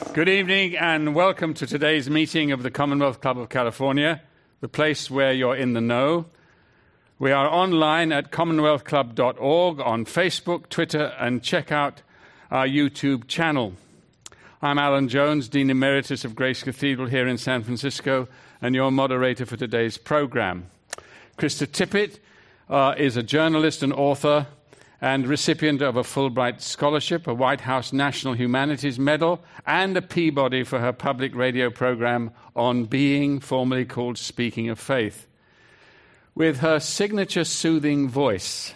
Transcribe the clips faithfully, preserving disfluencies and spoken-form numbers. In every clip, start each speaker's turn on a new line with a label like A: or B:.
A: Good evening and welcome to today's meeting of the Commonwealth Club of California, the place where you're in the know. We are online at commonwealth club dot org, on Facebook, Twitter, and check out our YouTube channel. I'm Alan Jones, Dean Emeritus of Grace Cathedral here in San Francisco, and your moderator for today's program. Krista Tippett uh, is a journalist and author and recipient of a Fulbright Scholarship, a White House National Humanities Medal, and a Peabody for her public radio program On Being, formerly called Speaking of Faith. With her signature soothing voice,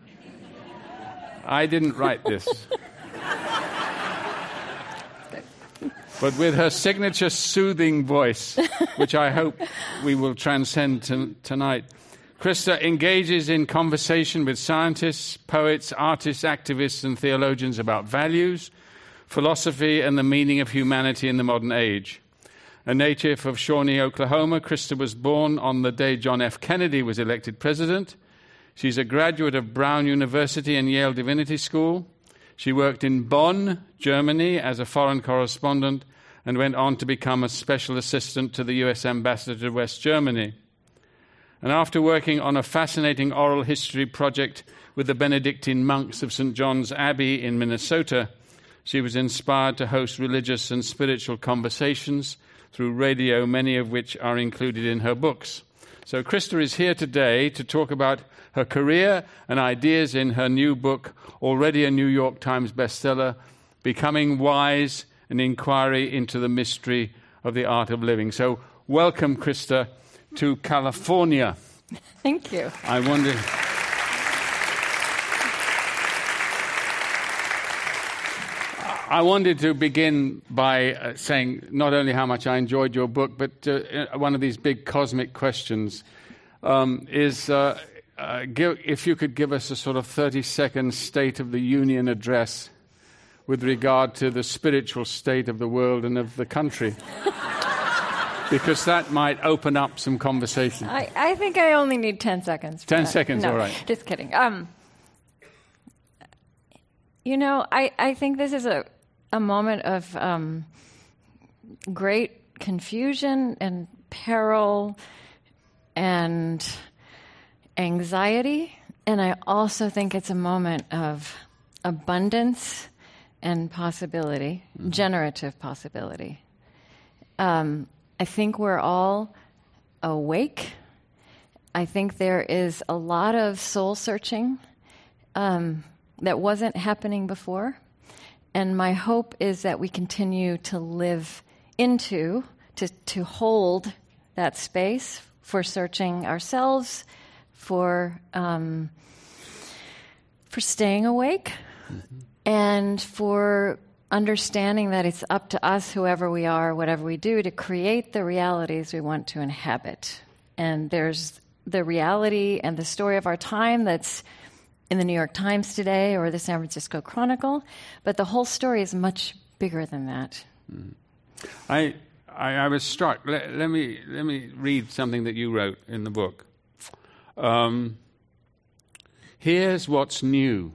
A: I didn't write this, but with her signature soothing voice, which I hope we will transcend to, tonight, Krista engages in conversation with scientists, poets, artists, activists, and theologians about values, philosophy, and the meaning of humanity in the modern age. A native of Shawnee, Oklahoma, Krista was born on the day John F. Kennedy was elected president. She's a graduate of Brown University and Yale Divinity School. She worked in Bonn, Germany, as a foreign correspondent and went on to become a special assistant to the U S ambassador to West Germany. And after working on a fascinating oral history project with the Benedictine monks of Saint John's Abbey in Minnesota, she was inspired to host religious and spiritual conversations through radio, many of which are included in her books. So Krista is here today to talk about her career and ideas in her new book, already a New York Times bestseller, Becoming Wise, an Inquiry into the Mystery of the Art of Living. So welcome, Krista, to California.
B: Thank you.
A: I wonder... I wanted to begin by uh, saying not only how much I enjoyed your book, but uh, one of these big cosmic questions um, is uh, uh, give, if you could give us a sort of thirty-second State of the Union address with regard to the spiritual state of the world and of the country. Because that might open up some conversation.
B: I, I think I only need ten seconds.
A: Ten
B: that.
A: seconds,
B: no,
A: all right.
B: Just kidding. Um, you know, I, I think this is a, a moment of um, great confusion and peril and anxiety. And I also think it's a moment of abundance and possibility, mm-hmm. generative possibility. Um I think we're all awake. I think there is a lot of soul searching um, that wasn't happening before. And my hope is that we continue to live into, to, to hold that space for searching ourselves, for, um, for staying awake, mm-hmm. and for understanding that it's up to us, whoever we are, whatever we do, to create the realities we want to inhabit. And there's the reality and the story of our time that's in the New York Times today or the San Francisco Chronicle, but the whole story is much bigger than that.
A: Mm. I, I I was struck. Let, let me let me read something that you wrote in the book. Um, Here's what's new.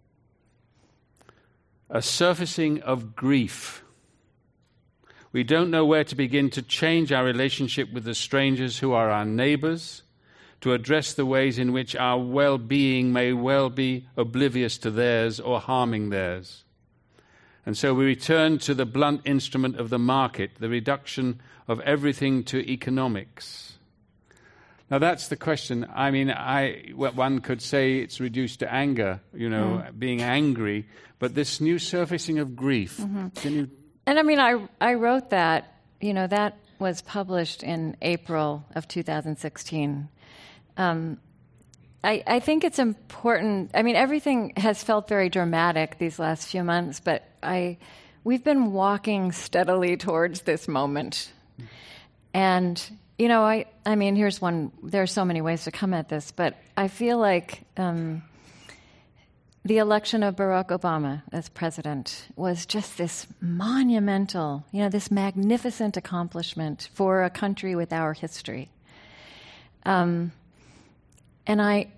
A: A surfacing of grief. We don't know where to begin to change our relationship with the strangers who are our neighbors, to address the ways in which our well-being may well be oblivious to theirs or harming theirs. And so we return to the blunt instrument of the market, the reduction of everything to economics. Now, that's the question. I mean, I one could say it's reduced to anger, you know, mm. being angry, but this new surfacing of grief. Mm-hmm. Can you...
B: And I mean, I I wrote that, you know, that was published in April of two thousand sixteen. Um, I, I think it's important. I mean, everything has felt very dramatic these last few months, but I we've been walking steadily towards this moment. And, you know, I, I mean, here's one. There are so many ways to come at this, but I feel like um, the election of Barack Obama as president was just this monumental, you know, this magnificent accomplishment for a country with our history. Um, and I,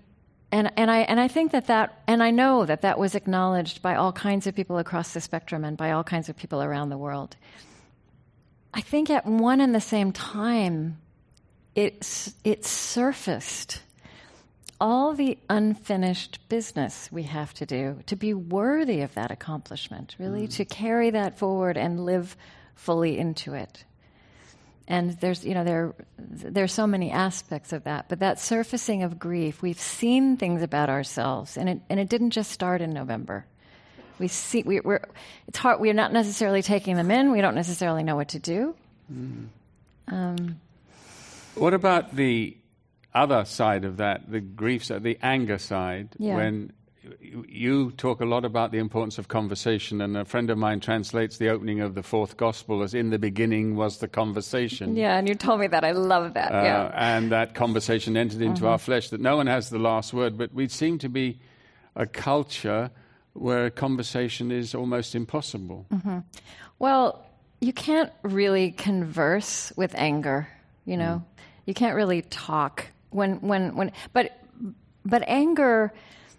B: and and I and I think that that and I know that that was acknowledged by all kinds of people across the spectrum and by all kinds of people around the world. I think at one and the same time, it's it surfaced all the unfinished business we have to do to be worthy of that accomplishment, really, mm. to carry that forward and live fully into it. And there's, you know, there there's so many aspects of that, but that surfacing of grief, we've seen things about ourselves, and it and it didn't just start in November. We see we, we're it's hard. We're not necessarily taking them in. We don't necessarily know what to do. Mm. Um,
A: what about the other side of that, the grief side, the anger side?
B: Yeah.
A: When you talk a lot about the importance of conversation, and a friend of mine translates the opening of the fourth gospel as "in the beginning was the conversation."
B: Yeah, and you told me that. I love that.
A: Uh,
B: yeah.
A: And that conversation entered into mm-hmm. our flesh, that no one has the last word, but we seem to be a culture where conversation is almost impossible.
B: Mm-hmm. Well, you can't really converse with anger, you know. Mm. You can't really talk when when when but but anger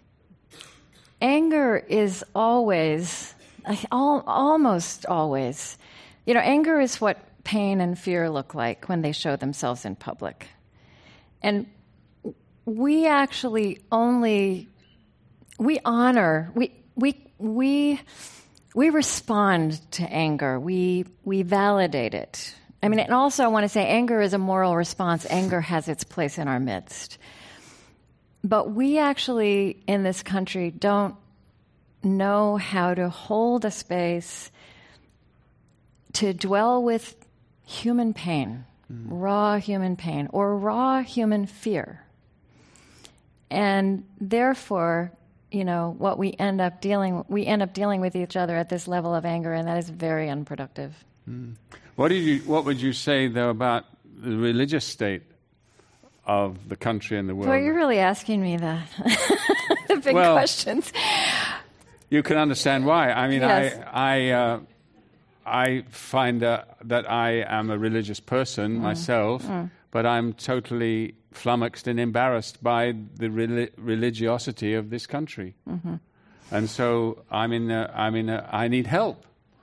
B: Anger is always, al- almost always, you know, anger is what pain and fear look like when they show themselves in public. And we actually only, we honor, we we we we respond to anger. We we validate it. I mean, and also I want to say anger is a moral response. Anger has its place in our midst. But we actually, in this country, don't know how to hold a space to dwell with human pain, mm. raw human pain, or raw human fear. And therefore, you know, what we end up dealing, we end up dealing with each other at this level of anger, and that is very unproductive.
A: Mm. What did you? What would you say, though, about the religious state of the country and the world?
B: Well, you're really asking me the, the big
A: well,
B: questions.
A: You can understand why. I mean,
B: yes.
A: I I, uh, I find uh, that I am a religious person mm. myself, mm. but I'm totally flummoxed and embarrassed by the reli- religiosity of this country, mm-hmm. and so I'm in. A, I'm in. A, I need help.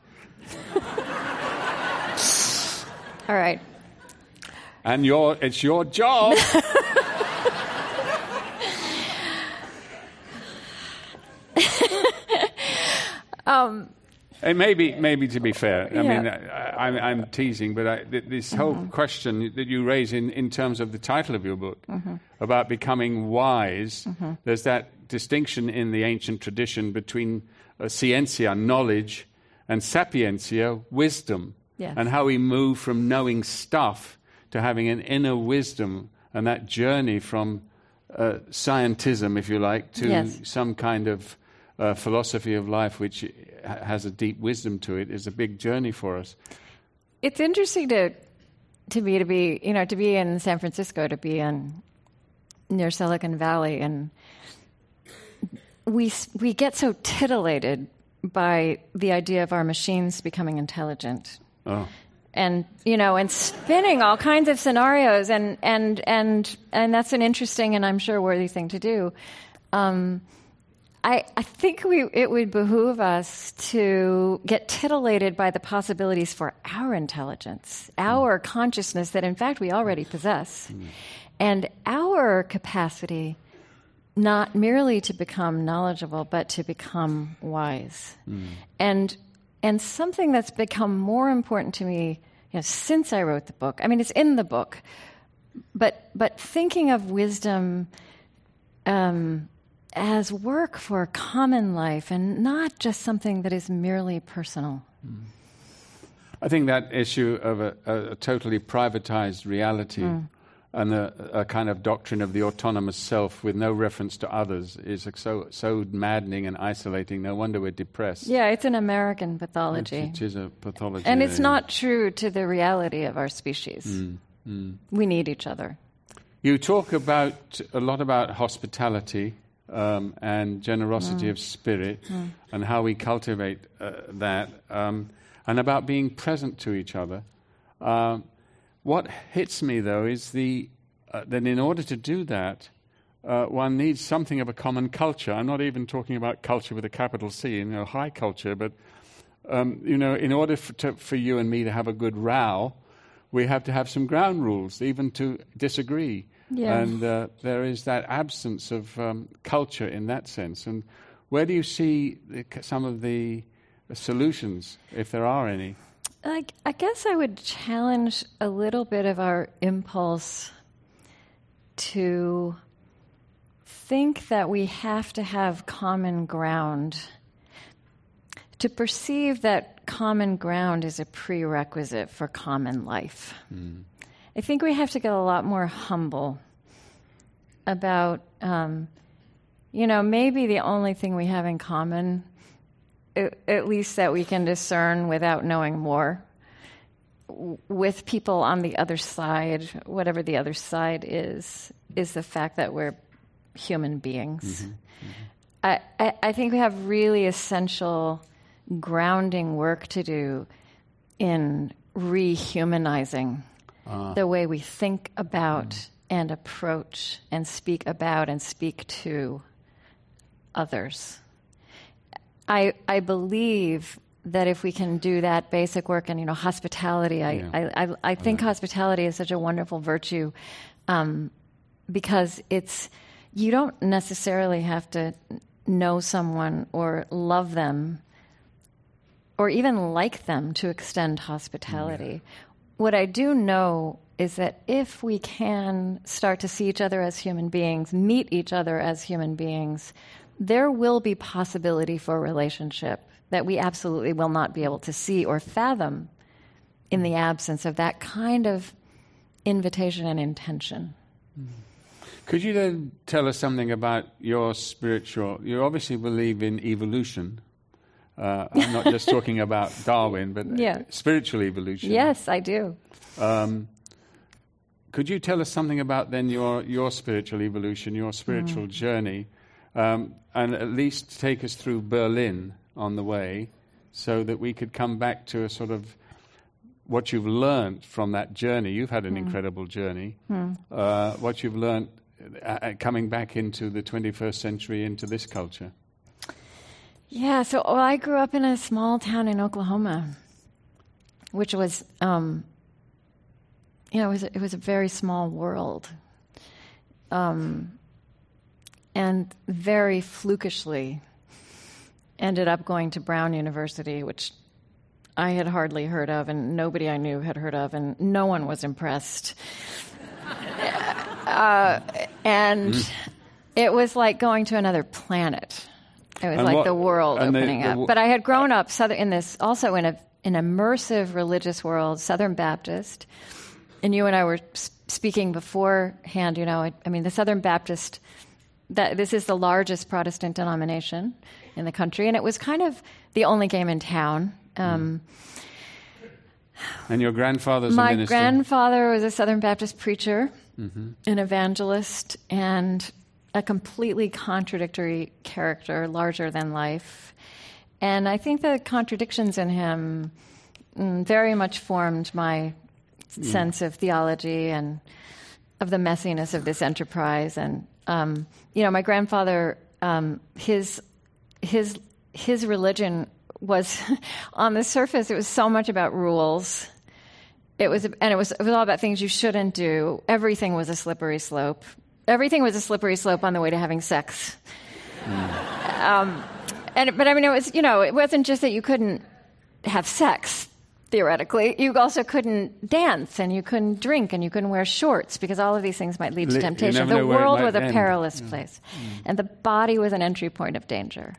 B: All right.
A: And your, it's your job. um, and maybe, maybe to be fair, I
B: yeah.
A: mean, I, I'm, I'm teasing, but I, th- this mm-hmm. whole question that you raise in, in terms of the title of your book mm-hmm. about becoming wise, mm-hmm. there's that distinction in the ancient tradition between uh, scientia, knowledge, and sapientia, wisdom,
B: yes.
A: and how we move from knowing stuff to having an inner wisdom, and that journey from uh, scientism, if you like, to
B: yes.
A: some kind of uh, philosophy of life which ha- has a deep wisdom to it, is a big journey for us.
B: It's interesting to to be to be you know to be in San Francisco, to be in near Silicon Valley, and we we get so titillated by the idea of our machines becoming intelligent.
A: Oh.
B: And, you know, and spinning all kinds of scenarios, and and and and that's an interesting and I'm sure worthy thing to do. Um, I I think we it would behoove us to get titillated by the possibilities for our intelligence, our mm. consciousness that in fact we already possess, mm. and our capacity not merely to become knowledgeable but to become wise. Mm. And And something that's become more important to me, you know, since I wrote the book. I mean, it's in the book, but but thinking of wisdom um, as work for common life and not just something that is merely personal.
A: Mm. I think that issue of a, a, a totally privatized reality mm. and a, a kind of doctrine of the autonomous self with no reference to others is so so maddening and isolating. No wonder we're depressed.
B: Yeah, it's an American pathology.
A: It, it is a pathology.
B: And it's
A: yeah.
B: not true to the reality of our species. Mm, mm. We need each other.
A: You talk about a lot about hospitality um, and generosity mm. of spirit mm. and how we cultivate uh, that, um, and about being present to each other. Um, What hits me, though, is the uh, that in order to do that, uh, one needs something of a common culture. I'm not even talking about culture with a capital C, you know, high culture, but um, you know, in order for, to, for you and me to have a good row, we have to have some ground rules, even to disagree.
B: Yeah.
A: And uh, there is that absence of um, culture in that sense. And where do you see the, some of the solutions, if there are any?
B: I, I guess I would challenge a little bit of our impulse to think that we have to have common ground, to perceive that common ground is a prerequisite for common life. Mm. I think we have to get a lot more humble about, um, you know, maybe the only thing we have in common, at, at least that we can discern without knowing more, w- with people on the other side, whatever the other side is, is the fact that we're human beings. Mm-hmm. Mm-hmm. I, I, I think we have really essential grounding work to do in rehumanizing Uh. the way we think about mm. and approach and speak about and speak to others. I I believe that if we can do that basic work, and you know, hospitality, I yeah. I, I, I think right. hospitality is such a wonderful virtue, um, because it's, you don't necessarily have to know someone or love them or even like them to extend hospitality. Yeah. What I do know is that if we can start to see each other as human beings, meet each other as human beings, there will be possibility for a relationship that we absolutely will not be able to see or fathom in the absence of that kind of invitation and intention.
A: Could you then tell us something about your spiritual... You obviously believe in evolution. Uh, I'm not just talking about Darwin, but yeah. spiritual evolution.
B: Yes, I do. Um,
A: could you tell us something about then your, your spiritual evolution, your spiritual mm. journey, um, and at least take us through Berlin on the way so that we could come back to a sort of what you've learned from that journey. You've had an mm. incredible journey. Mm. Uh, what you've learned uh, coming back into the twenty-first century, into this culture.
B: Yeah, so well, I grew up in a small town in Oklahoma, which was, um, you know, it was, it was a very small world. Um, and very flukishly ended up going to Brown University, which I had hardly heard of, and nobody I knew had heard of, and no one was impressed. uh, and mm. it was like going to another planet. It was and like what, the world opening the, the, up. But I had grown up southern, in this, also in a, an immersive religious world, Southern Baptist. And you and I were speaking beforehand, you know, I, I mean, the Southern Baptist, that this is the largest Protestant denomination in the country, and it was kind of the only game in town. Um,
A: and your grandfather's
B: my
A: a minister?
B: My grandfather was a Southern Baptist preacher, mm-hmm. an evangelist, and a completely contradictory character, larger than life. And I think the contradictions in him mm, very much formed my mm. sense of theology and of the messiness of this enterprise. And, um, you know, my grandfather, um, his his his religion was, on the surface, it was so much about rules. It was, and it was, it was all about things you shouldn't do. Everything was a slippery slope. Everything was a slippery slope on the way to having sex. Mm. Um, and but I mean, it was, you know, it wasn't just that you couldn't have sex, theoretically. You also couldn't dance, and you couldn't drink, and you couldn't wear shorts, because all of these things might lead to temptation. The world was a end. perilous yeah. place, mm. and the body was an entry point of danger.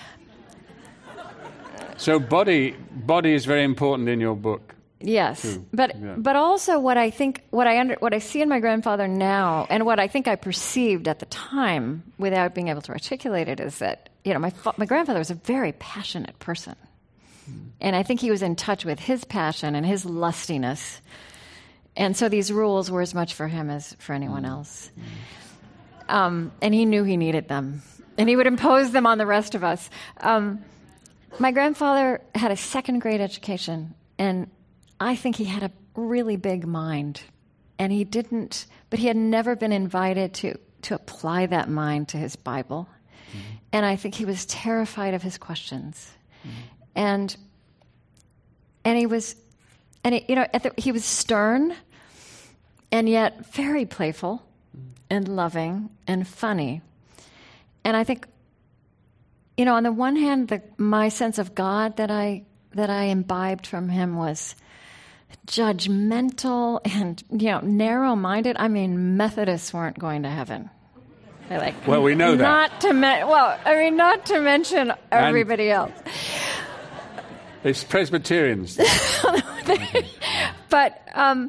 A: So body body is very important in your book.
B: Yes,
A: too.
B: but
A: yeah.
B: but also what I think, what I under, what I see in my grandfather now, and what I think I perceived at the time, without being able to articulate it, is that, you know, my my grandfather was a very passionate person, mm. and I think he was in touch with his passion and his lustiness, and so these rules were as much for him as for anyone mm. else, mm. Um, and he knew he needed them, and he would impose them on the rest of us. Um, my grandfather had a second grade education, and I think he had a really big mind, and he didn't, but he had never been invited to, to apply that mind to his Bible. Mm-hmm. And I think he was terrified of his questions. Mm-hmm. And and he was, and he, you know, at the, he was stern and yet very playful mm-hmm. and loving and funny. And I think, you know, on the one hand, the, my sense of God that I that I imbibed from him was judgmental and, you know, narrow-minded. I mean, Methodists weren't going to heaven. They're like,
A: well, we know
B: not
A: that.
B: To me- well, I mean, not to mention everybody
A: and
B: else.
A: It's Presbyterians.
B: but, um,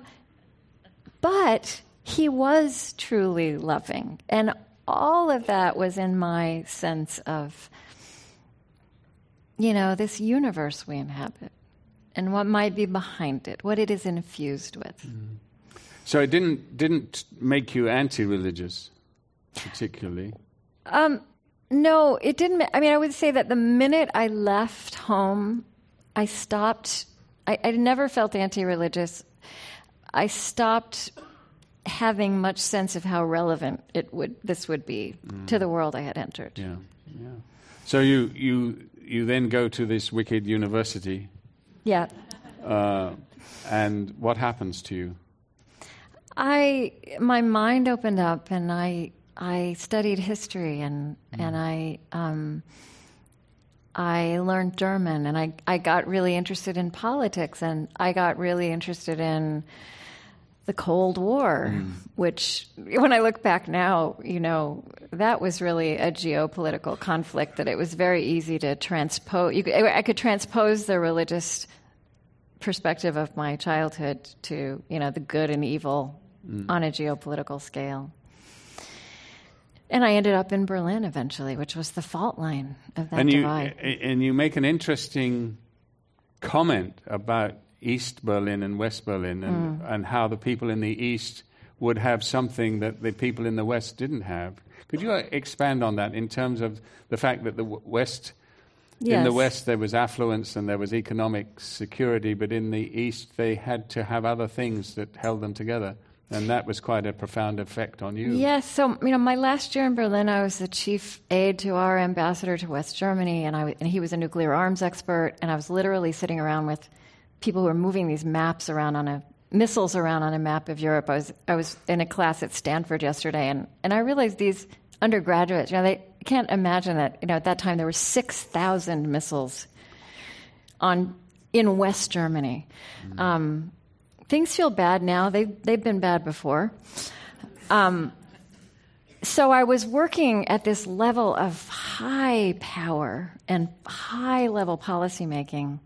B: but he was truly loving, and all of that was in my sense of, you know, this universe we inhabit and what might be behind it, what it is infused with.
A: Mm. So it didn't didn't make you anti-religious, particularly?
B: Um, no, it didn't. I mean, I would say that the minute I left home, I stopped. I, I never felt anti-religious. I stopped having much sense of how relevant it would this would be mm. to the world I had entered.
A: Yeah, yeah. So you you you then go to this wicked university.
B: Yeah.
A: Uh, and what happens to you?
B: I my mind opened up, and I I studied history, and mm. and I um, I learned German, and I I got really interested in politics, and I got really interested in the Cold War, mm. which, when I look back now, you know, that was really a geopolitical conflict that it was very easy to transpose. You could, I could transpose the religious perspective of my childhood to, you know, the good and evil mm. on a geopolitical scale. And I ended up in Berlin eventually, which was the fault line of that
A: and you,
B: divide.
A: And you make an interesting comment about East Berlin and West Berlin, and, mm. and how the people in the East would have something that the people in the West didn't have. Could you expand on that in terms of the fact that the West,
B: yes.
A: in the West there was affluence and there was economic security, but in the East they had to have other things that held them together? And that was quite a profound effect on you.
B: Yes. So, you know, my last year in Berlin, I was the chief aide to our ambassador to West Germany, and, I, and he was a nuclear arms expert, and I was literally sitting around with people who were moving these maps around on a missiles around on a map of Europe. I was I was in a class at Stanford yesterday, and, and I realized these undergraduates, you know, they can't imagine that, you know, at that time there were six thousand missiles on in West Germany. Mm. Um, things feel bad now. They they've been bad before. Um, so I was working at this level of high power and high level policymaking.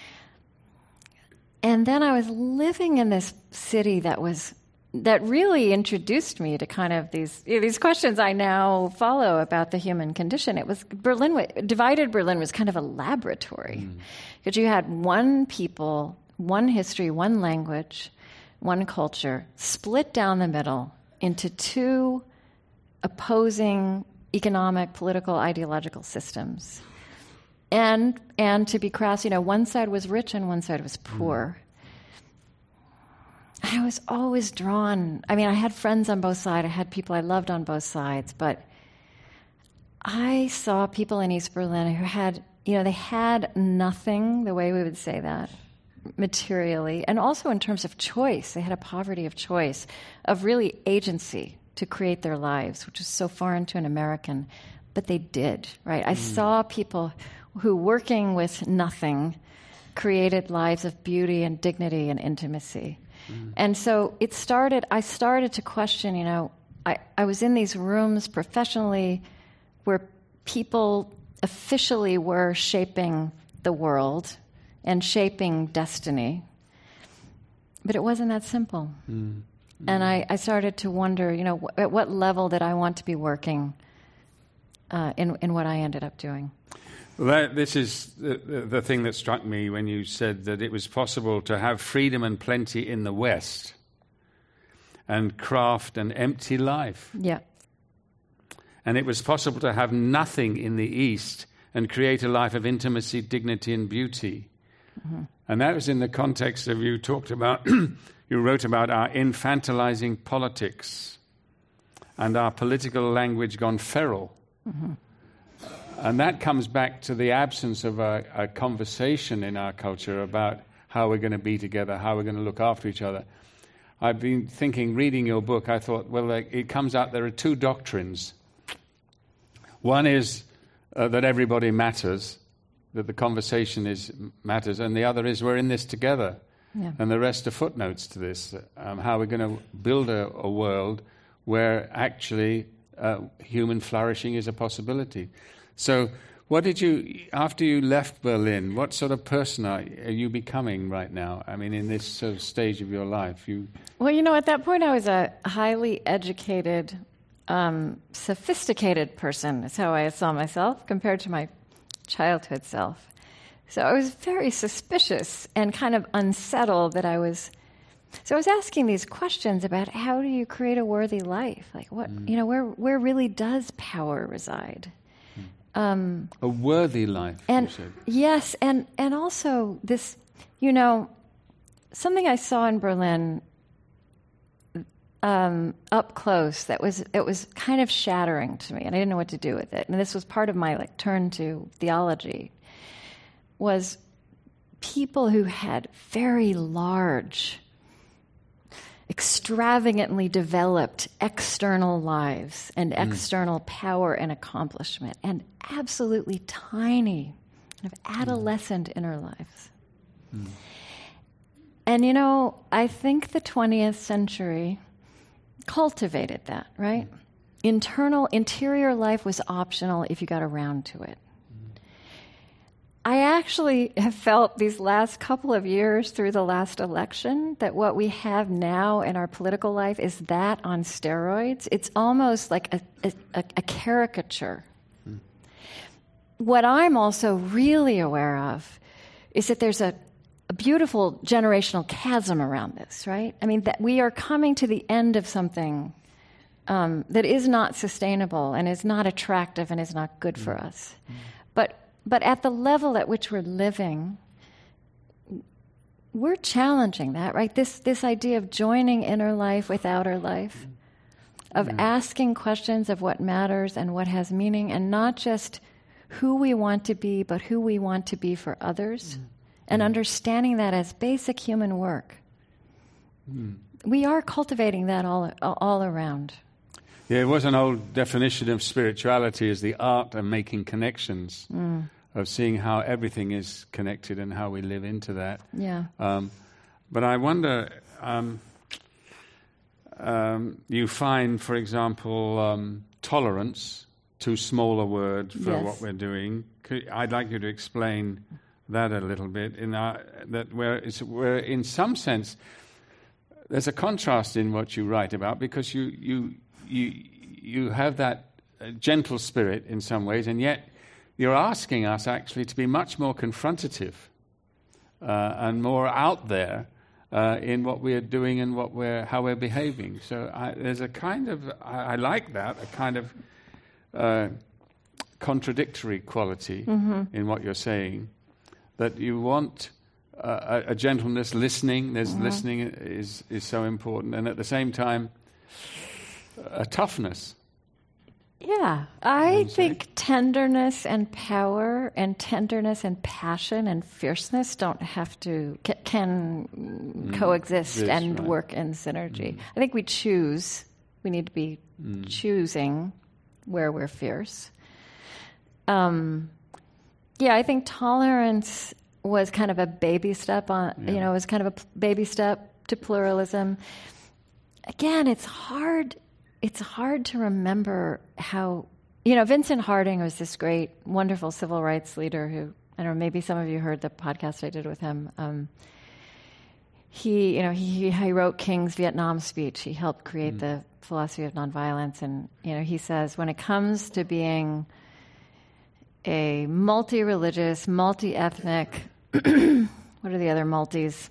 B: And then I was living in this city that was that really introduced me to kind of these you know, these questions I now follow about the human condition. It was Berlin, divided Berlin was kind of a laboratory, because mm. you had one people, one history, one language, one culture, split down the middle into two opposing economic, political, ideological systems. And and to be crass, you know, one side was rich and one side was poor. Mm. I was always drawn. I mean, I had friends on both sides. I had people I loved on both sides. But I saw people in East Berlin who had, you know, they had nothing, the way we would say that, materially, and also in terms of choice. They had a poverty of choice, of really agency to create their lives, which is so foreign to an American. But they did, right? I mm. saw people who, working with nothing, created lives of beauty and dignity and intimacy. Mm. And so it started, I started to question, you know, I, I was in these rooms professionally where people officially were shaping the world and shaping destiny. But it wasn't that simple. Mm. Mm. And I, I started to wonder, you know, wh- at what level did I want to be working uh, in, in what I ended up doing?
A: Well, that, this is the, the, the thing that struck me when you said that it was possible to have freedom and plenty in the West and craft an empty life.
B: Yeah.
A: And it was possible to have nothing in the East and create a life of intimacy, dignity, and beauty. Mm-hmm. And that was in the context of, you talked about, you wrote about our infantilizing politics and our political language gone feral. Mm-hmm. And that comes back to the absence of a, a conversation in our culture about how we're going to be together, how we're going to look after each other. I've been thinking, reading your book, I thought, well, like, it comes out there are two doctrines. One is uh, that everybody matters, that the conversation is matters, and the other is we're in this together. Yeah. And the rest are footnotes to this, um, how we're going to build a, a world where actually uh, human flourishing is a possibility. So what did you, after you left Berlin, what sort of person are, are you becoming right now? I mean, in this sort of stage of your life? You
B: Well, you know, at that point I was a highly educated, um, sophisticated person, is how I saw myself, compared to my childhood self. So I was very suspicious and kind of unsettled that I was... So I was asking these questions about how do you create a worthy life? Like what, mm. you know, where where really does power reside? Um,
A: a worthy life,
B: and
A: you said.
B: Yes, and, and also this, you know, something I saw in Berlin um, up close that was, it was kind of shattering to me, and I didn't know what to do with it. And this was part of my like turn to theology, was people who had very large, extravagantly developed external lives and mm. external power and accomplishment, and absolutely tiny, kind of adolescent mm. inner lives. Mm. And, you know, I think the twentieth century cultivated that, right? Mm. Internal, interior life was optional if you got around to it. I actually have felt these last couple of years through the last election that what we have now in our political life is that on steroids. It's almost like a, a, a caricature. Hmm. What I'm also really aware of is that there's a, a beautiful generational chasm around this, right? I mean, that we are coming to the end of something um, that is not sustainable and is not attractive and is not good hmm. for us. Hmm. But But at the level at which we're living, we're challenging that, right? This this idea of joining inner life with outer life, of yeah. asking questions of what matters and what has meaning, and not just who we want to be, but who we want to be for others, mm. and mm. understanding that as basic human work. Mm. We are cultivating that all all around.
A: Yeah, it was an old definition of spirituality as the art of making connections. Mm. Of seeing how everything is connected and how we live into that.
B: Yeah.
A: Um, but I wonder, um, um, you find, for example, um, tolerance, too small a word for
B: yes.
A: what we're doing. Could, I'd like you to explain that a little bit. In our, that where it's, where in some sense, there's a contrast in what you write about, because you you you you have that uh, gentle spirit in some ways, and yet you're asking us actually to be much more confrontative uh, and more out there uh, in what we are doing and what we're how we're behaving. So I, there's a kind of I, I like that a kind of uh, contradictory quality mm-hmm. in what you're saying, that you want uh, a, a gentleness, listening. There's mm-hmm. listening is is so important, and at the same time a toughness.
B: Yeah, I think tenderness and power and tenderness and passion and fierceness don't have to, can, can mm. coexist this, and right. work in synergy. Mm. I think we choose, we need to be mm. choosing where we're fierce. Um, yeah, I think tolerance was kind of a baby step on, yeah. you know, it was kind of a baby step to pluralism. Again, it's hard It's hard to remember how, you know, Vincent Harding was this great, wonderful civil rights leader who, I don't know, maybe some of you heard the podcast I did with him. Um, he, you know, he, he wrote King's Vietnam speech. He helped create mm. the philosophy of nonviolence. And, you know, he says, when it comes to being a multi-religious, multi-ethnic, what are the other multis?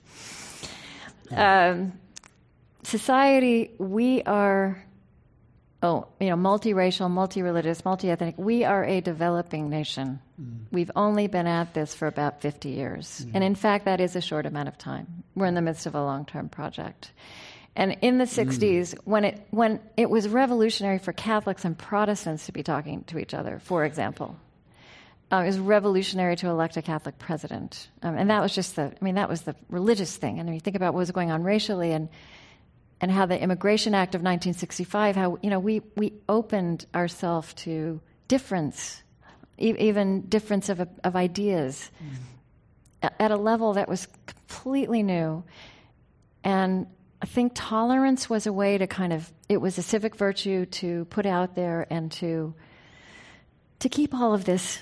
B: Um, society, we are... Oh, you know, multiracial, multi-religious, multi-ethnic. We are a developing nation. Mm. We've only been at this for about fifty years. Mm. And in fact, that is a short amount of time. We're in the midst of a long-term project. And in the sixties, mm. when it when it was revolutionary for Catholics and Protestants to be talking to each other, for example, uh, it was revolutionary to elect a Catholic president, um, and that was just the I mean that was the religious thing. And when you think about what was going on racially and and how the Immigration Act of nineteen sixty-five, how you know we we opened ourselves to difference, e- even difference of of ideas, mm. at a level that was completely new, and I think tolerance was a way to kind of, it was a civic virtue to put out there and to to keep all of this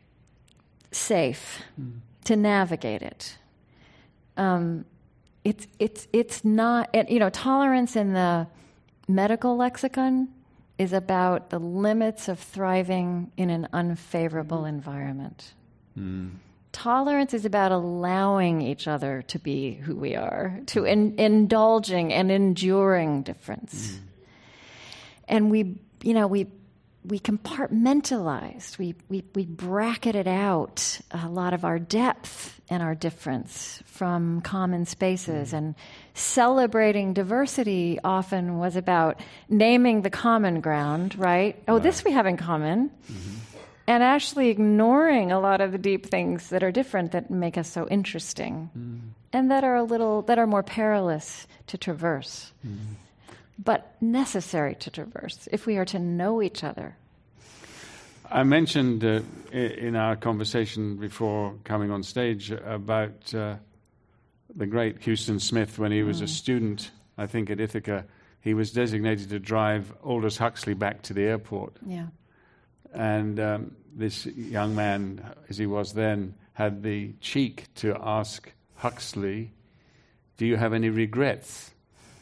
B: safe, mm. to navigate it. Um, it's it's it's not, you know, tolerance in the medical lexicon is about the limits of thriving in an unfavorable mm. environment. Mm. Tolerance is about allowing each other to be who we are, to in, indulging and enduring difference. Mm. And we, you know, we we compartmentalized, we, we we bracketed out a lot of our depth and our difference from common spaces. Mm. And celebrating diversity often was about naming the common ground, right? Oh, right. This we have in common. Mm-hmm. And actually ignoring a lot of the deep things that are different that make us so interesting, mm. and that are a little that are more perilous to traverse, mm. but necessary to traverse if we are to know each other.
A: I mentioned uh, in our conversation before coming on stage about uh, the great Houston Smith when he was mm. a student, I think at Ithaca. He was designated to drive Aldous Huxley back to the airport.
B: Yeah.
A: And um, this young man, as he was then, had the cheek to ask Huxley, "Do you have any regrets?"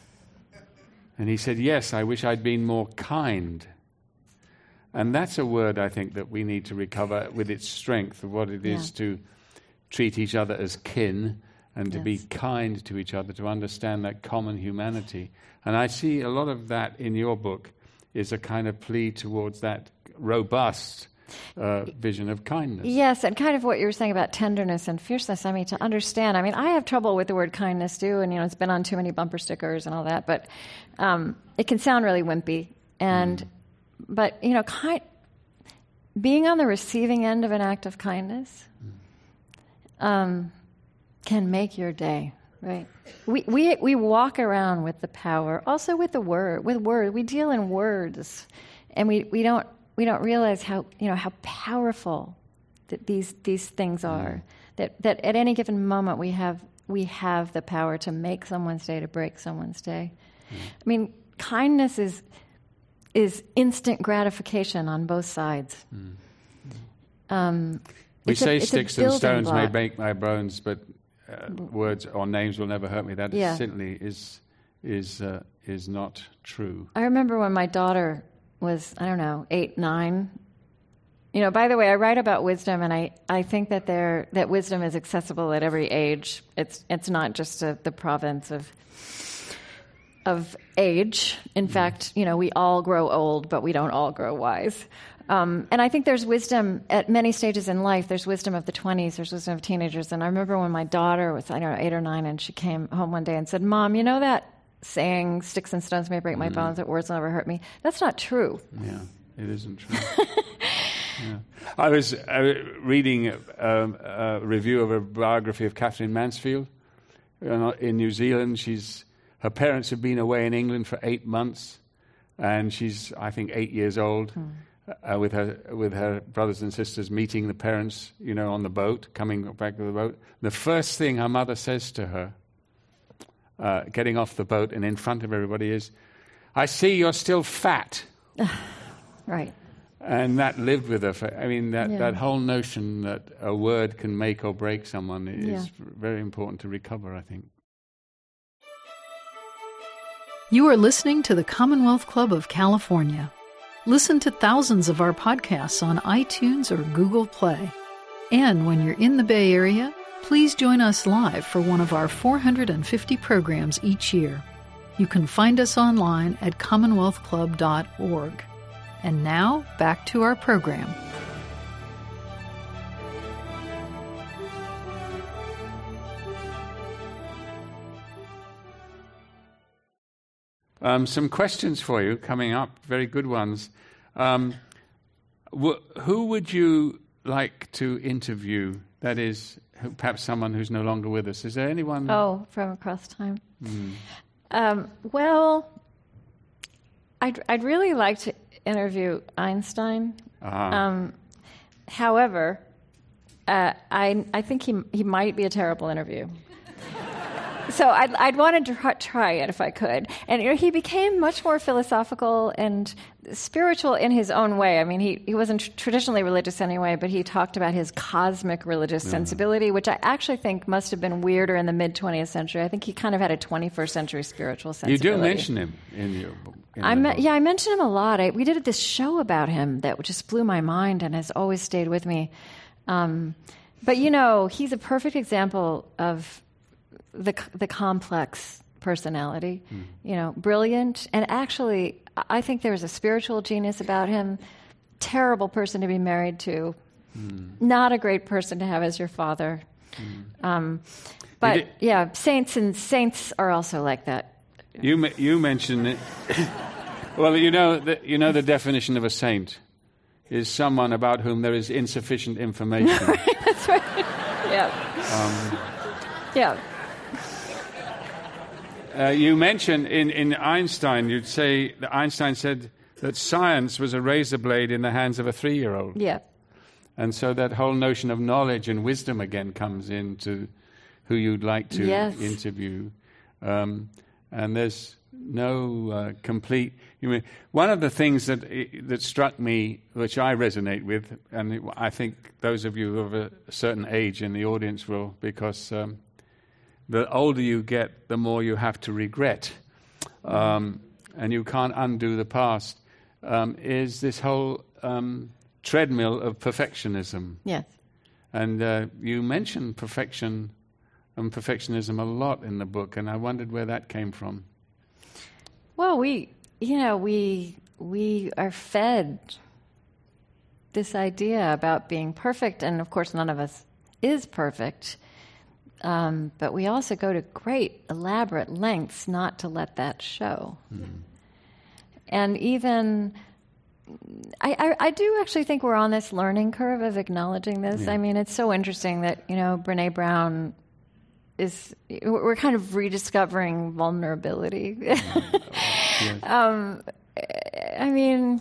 A: And he said, "Yes, I wish I'd been more kind." And that's a word, I think, that we need to recover with its strength of what it yeah. is to treat each other as kin and to yes. be kind to each other, to understand that common humanity. And I see a lot of that in your book is a kind of plea towards that robust uh, vision of kindness.
B: Yes, and kind of what you were saying about tenderness and fierceness. I mean, to understand, I mean, I have trouble with the word kindness too, and, you know, it's been on too many bumper stickers and all that, but um, it can sound really wimpy. And, mm. but, you know, kind, being on the receiving end of an act of kindness mm. um, can make your day, right? We, we, we walk around with the power, also with the word, with word. We deal in words, and we, we don't, We don't realize how you know how powerful that these these things are. Mm. That that at any given moment we have we have the power to make someone's day, to break someone's day. Mm. I mean, kindness is is instant gratification on both sides. Mm. Um,
A: we say
B: a,
A: sticks and stones block. may break my bones, but uh, words or names will never hurt me. That yeah. simply is is uh, is not true.
B: I remember when my daughter was, I don't know, eight, nine. You know, by the way, I write about wisdom, and I, I think that there that wisdom is accessible at every age. It's it's not just a, the province of of age. In mm. fact, you know, we all grow old, but we don't all grow wise. Um, and I think there's wisdom at many stages in life. There's wisdom of the twenties. There's wisdom of teenagers. And I remember when my daughter was, I don't know, eight or nine, and she came home one day and said, "Mom, you know that saying, sticks and stones may break my mm. bones, but words will never hurt me." That's not true.
A: Yeah, it isn't true. yeah. I was uh, reading um, a review of a biography of Catherine Mansfield uh, in New Zealand. She's her parents have been away in England for eight months, and she's, I think, eight years old, mm. uh, with her with her brothers and sisters meeting the parents, you know, on the boat, coming back to the boat. The first thing her mother says to her, Uh, getting off the boat and in front of everybody, is, "I see you're still fat."
B: Right.
A: And that lived with her. For, I mean, that,
B: yeah.
A: that whole notion that a word can make or break someone is
B: yeah.
A: very important to recover, I think.
C: You are listening to the Commonwealth Club of California. Listen to thousands of our podcasts on iTunes or Google Play. And when you're in the Bay Area, please join us live for one of our four hundred fifty programs each year. You can find us online at commonwealth club dot org. And now, back to our program.
A: Um, some questions for you coming up, very good ones. Um, wh- who would you like to interview? That is, who, perhaps someone who's no longer with us. Is there anyone?
B: Oh, from across time.
A: Mm.
B: Um, well, I'd, I'd really like to interview Einstein.
A: Uh-huh.
B: Um, however, uh, I I think he he might be a terrible interview. So I'd I'd want to try, try it if I could. And you know, he became much more philosophical and spiritual in his own way. I mean, he, he wasn't tr- traditionally religious anyway, but he talked about his cosmic religious mm-hmm. sensibility, which I actually think must have been weirder in the mid-twentieth century. I think he kind of had a twenty-first century spiritual sensibility.
A: You do mention him in your book. In
B: I me- yeah, I mention him a lot. I, we did this show about him that just blew my mind and has always stayed with me. Um, but, you know, he's a perfect example of the the complex personality, mm. you know, brilliant. And actually, I think there's a spiritual genius about him. Terrible person to be married to. Mm. Not a great person to have as your father. Mm. Um, but, yeah, saints and saints are also like that.
A: You you mentioned it. Well, you know, the, you know the definition of a saint is someone about whom there is insufficient information.
B: That's right. Yeah. Um, yeah.
A: Uh, you mentioned in, in Einstein, you'd say that Einstein said that science was a razor blade in the hands of a three-year-old.
B: Yeah.
A: And so that whole notion of knowledge and wisdom again comes into who you'd like to
B: yes.
A: interview. Um, and there's no uh, complete... You mean, one of the things that that struck me, which I resonate with, and it, I think those of you of a certain age in the audience will, because... Um, the older you get, the more you have to regret, um, and you can't undo the past, um, is this whole um, treadmill of perfectionism.
B: Yes.
A: And uh, you mentioned perfection and perfectionism a lot in the book, and I wondered where that came from.
B: Well, we, you know, we we are fed this idea about being perfect, and of course none of us is perfect. Um, but we also go to great, elaborate lengths not to let that show. Mm. And even, I, I, I do actually think we're on this learning curve of acknowledging this. Yeah. I mean, it's so interesting that, you know, Brene Brown is, we're kind of rediscovering vulnerability. Yes. um, I mean...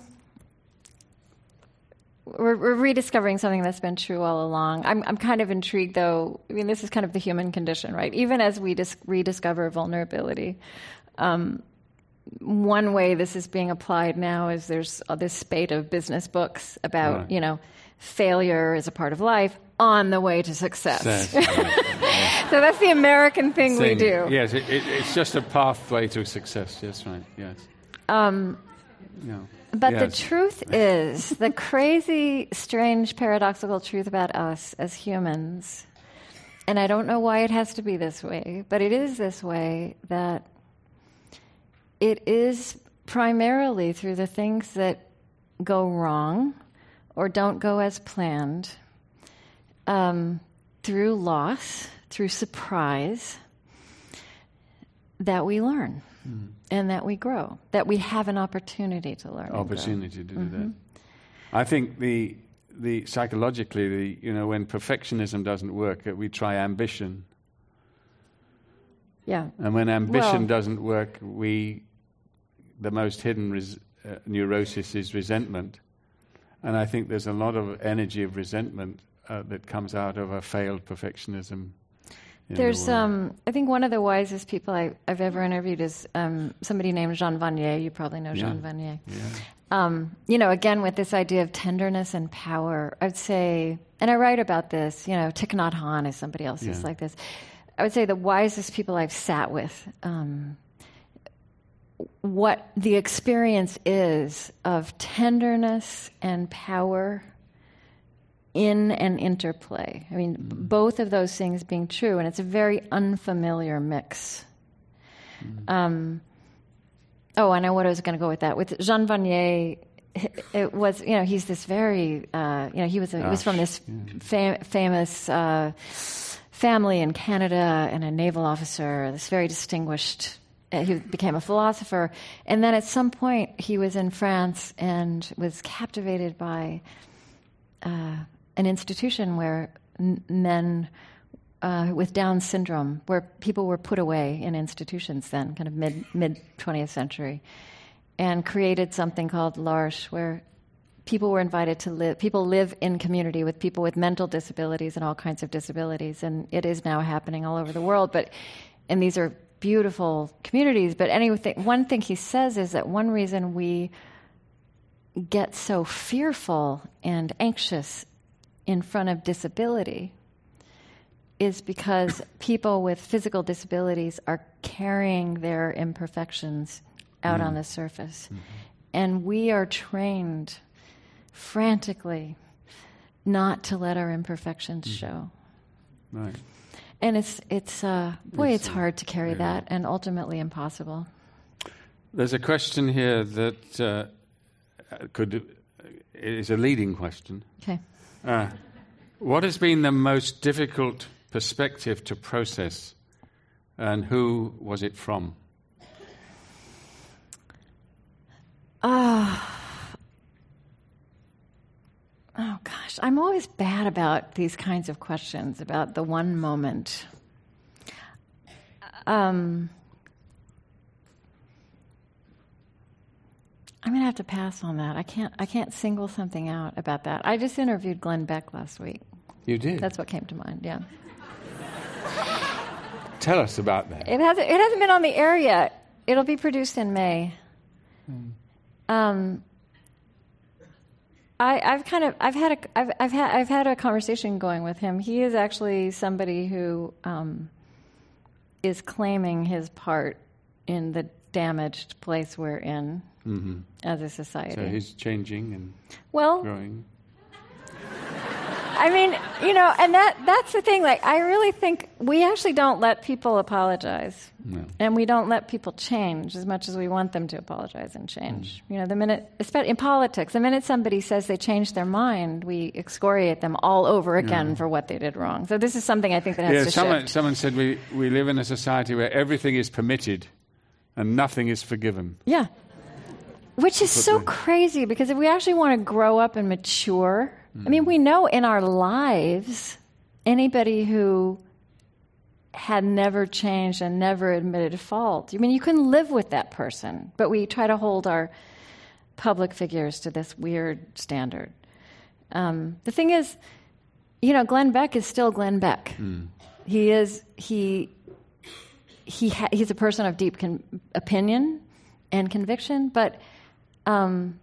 B: We're, we're rediscovering something that's been true all along. I'm, I'm kind of intrigued, though. I mean, this is kind of the human condition, right? Even as we dis- rediscover vulnerability, um, one way this is being applied now is there's uh, this spate of business books about, right. you know, failure is a part of life on the way to success. success. Right. So that's the American thing, thing. we do.
A: Yes, it, it, it's just a pathway to success. Yes, right. Yes. Um,
B: yeah. But yes. the truth is, the crazy, strange, paradoxical truth about us as humans, and I don't know why it has to be this way, but it is this way, that it is primarily through the things that go wrong or don't go as planned, um, through loss, through surprise, that we learn. Mm. And that we grow, that we have an opportunity to learn.
A: Opportunity to do
B: mm-hmm.
A: that. I think the the psychologically, the you know, when perfectionism doesn't work, we try ambition.
B: Yeah.
A: And when ambition
B: well,
A: doesn't work, we the most hidden res, uh, neurosis is resentment, and I think there's a lot of energy of resentment uh, that comes out of a failed perfectionism.
B: There's, um, I think one of the wisest people I, I've ever interviewed is um, somebody named Jean Vanier. You probably know
A: yeah.
B: Jean Vanier.
A: Yeah.
B: Um, you know, again, with this idea of tenderness and power, I'd say, and I write about this, you know, Thich Nhat Hanh is somebody else who's
A: yeah.
B: like this. I would say the wisest people I've sat with, um, what the experience is of tenderness and power in an interplay. I mean, mm. both of those things being true, and it's a very unfamiliar mix. Mm. Um, oh, I know what I was going to go with that. With Jean Vanier, it was, you know, he's this very, uh, you know, he was a, he was from this yeah. fam- famous uh, family in Canada and a naval officer, this very distinguished he became a philosopher. And then at some point, he was in France and was captivated by uh, an institution where n- men uh, with Down syndrome, where people were put away in institutions then, kind of mid, mid-twentieth century, and created something called L'Arche, where people were invited to live, people live in community with people with mental disabilities and all kinds of disabilities, and it is now happening all over the world. But, and these are beautiful communities, but anyway, one thing he says is that one reason we get so fearful and anxious in front of disability is because people with physical disabilities are carrying their imperfections out mm. on the surface. Mm-hmm. And we are trained frantically not to let our imperfections mm. show.
A: Right.
B: And it's, it's uh, boy, it's,
A: it's
B: hard to carry
A: yeah.
B: that, and ultimately impossible.
A: There's a question here that uh, could is a leading question.
B: Okay.
A: Uh, what has been the most difficult perspective to process, and who was it from?
B: Ah. Uh, Oh, gosh, I'm always bad about these kinds of questions, about the one moment. Um, I'm going to have to pass on that. I can't I can't single something out about that. I just interviewed Glenn Beck last week.
A: You did?
B: That's what came to mind, yeah.
A: Tell us about that.
B: It hasn't, it hasn't been on the air yet. It'll be produced in May. Hmm. Um. I, I've kind of I've had a I've I've had I've had a conversation going with him. He is actually somebody who um, is claiming his part in the damaged place we're in mm-hmm. as a society.
A: So he's changing and
B: well,
A: growing.
B: I mean, you know, and that that's the thing. Like, I really think we actually don't let people apologize.
A: No.
B: And we don't let people change as much as we want them to apologize and change. Mm. You know, the minute, especially in politics, the minute somebody says they changed their mind, we excoriate them all over again no. for what they did wrong. So this is something I think that has
A: yeah,
B: to
A: someone,
B: shift.
A: Someone said we, we live in a society where everything is permitted and nothing is forgiven.
B: Yeah. Which is so crazy, because if we actually want to grow up and mature, mm. I mean, we know in our lives, anybody who had never changed and never admitted fault, I mean, you can live with that person, but we try to hold our public figures to this weird standard. Um, the thing is, you know, Glenn Beck is still Glenn Beck. Mm. He is, he, he ha- he's a person of deep con- opinion and conviction, but um,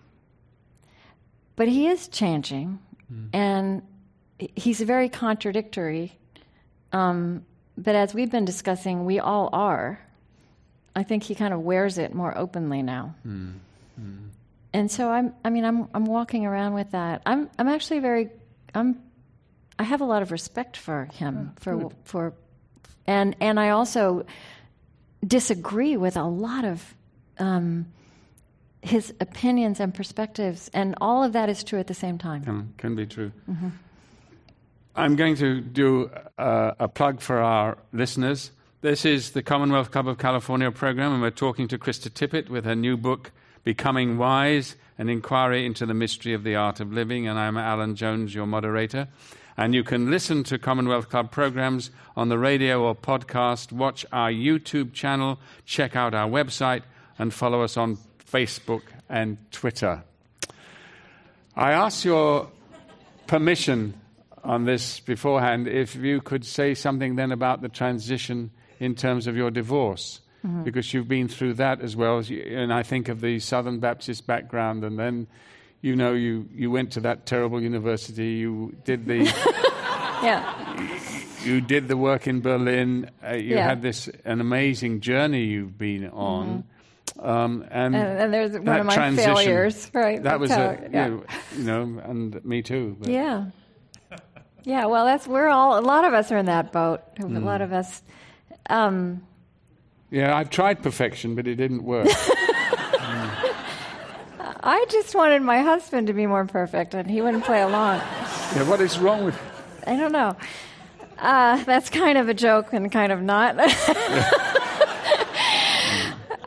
B: but he is changing, mm. and he's very contradictory. Um, but as we've been discussing, we all are. I think he kind of wears it more openly now. Mm. Mm. And so I'm. I mean, I'm. I'm walking around with that. I'm. I'm actually very. I'm. I have a lot of respect for him. Oh, for good. for, and and I also disagree with a lot of um, his opinions and perspectives, and all of that is true at the same time.
A: Can, can be true. Mm-hmm. I'm going to do uh, a plug for our listeners. This is the Commonwealth Club of California program, and we're talking to Krista Tippett with her new book, Becoming Wise, an inquiry into the mystery of the art of living, and I'm Alan Jones, your moderator. And you can listen to Commonwealth Club programs on the radio or podcast, watch our YouTube channel, check out our website, and follow us on Facebook and Twitter. I ask your permission on this beforehand, if you could say something then about the transition in terms of your divorce, mm-hmm. because you've been through that as well, as you, and I think of the Southern Baptist background, and then, you know, you, you went to that terrible university, you did the...
B: yeah.
A: You, you did the work in Berlin, uh, you
B: yeah.
A: had this an amazing journey you've been on, mm-hmm. um, and,
B: and and there's one of my failures, right?
A: That was,
B: how,
A: a,
B: yeah.
A: you, know, you know, and me too. But.
B: Yeah. Yeah, well, that's we're all. A lot of us are in that boat. Mm. A lot of us. Um,
A: yeah, I've tried perfection, but it didn't work. mm.
B: I just wanted my husband to be more perfect, and he wouldn't play along.
A: Yeah, what is wrong with?
B: I don't know. Uh, that's kind of a joke and kind of not.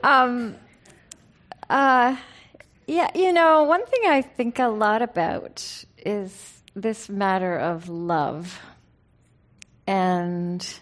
B: um, uh, yeah, you know, one thing I think a lot about is this matter of love and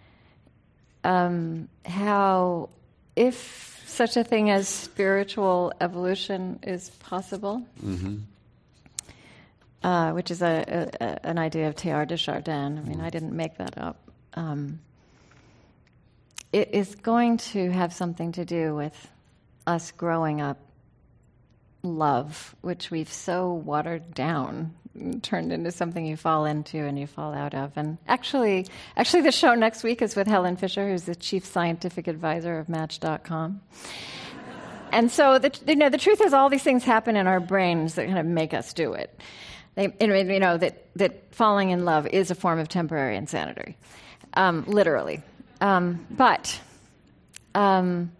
B: um, how, if such a thing as spiritual evolution is possible, mm-hmm. uh, which is a, a, an idea of Teilhard de Chardin. I mean, I didn't make that up. Um, it is going to have something to do with us growing up love, which we've so watered down, turned into something you fall into and you fall out of. And actually, actually, the show next week is with Helen Fisher, who's the chief scientific advisor of Match dot com. And so, the, you know, the truth is, all these things happen in our brains that kind of make us do it. They, you know, that that falling in love is a form of temporary insanity, um, literally. Um, but, um,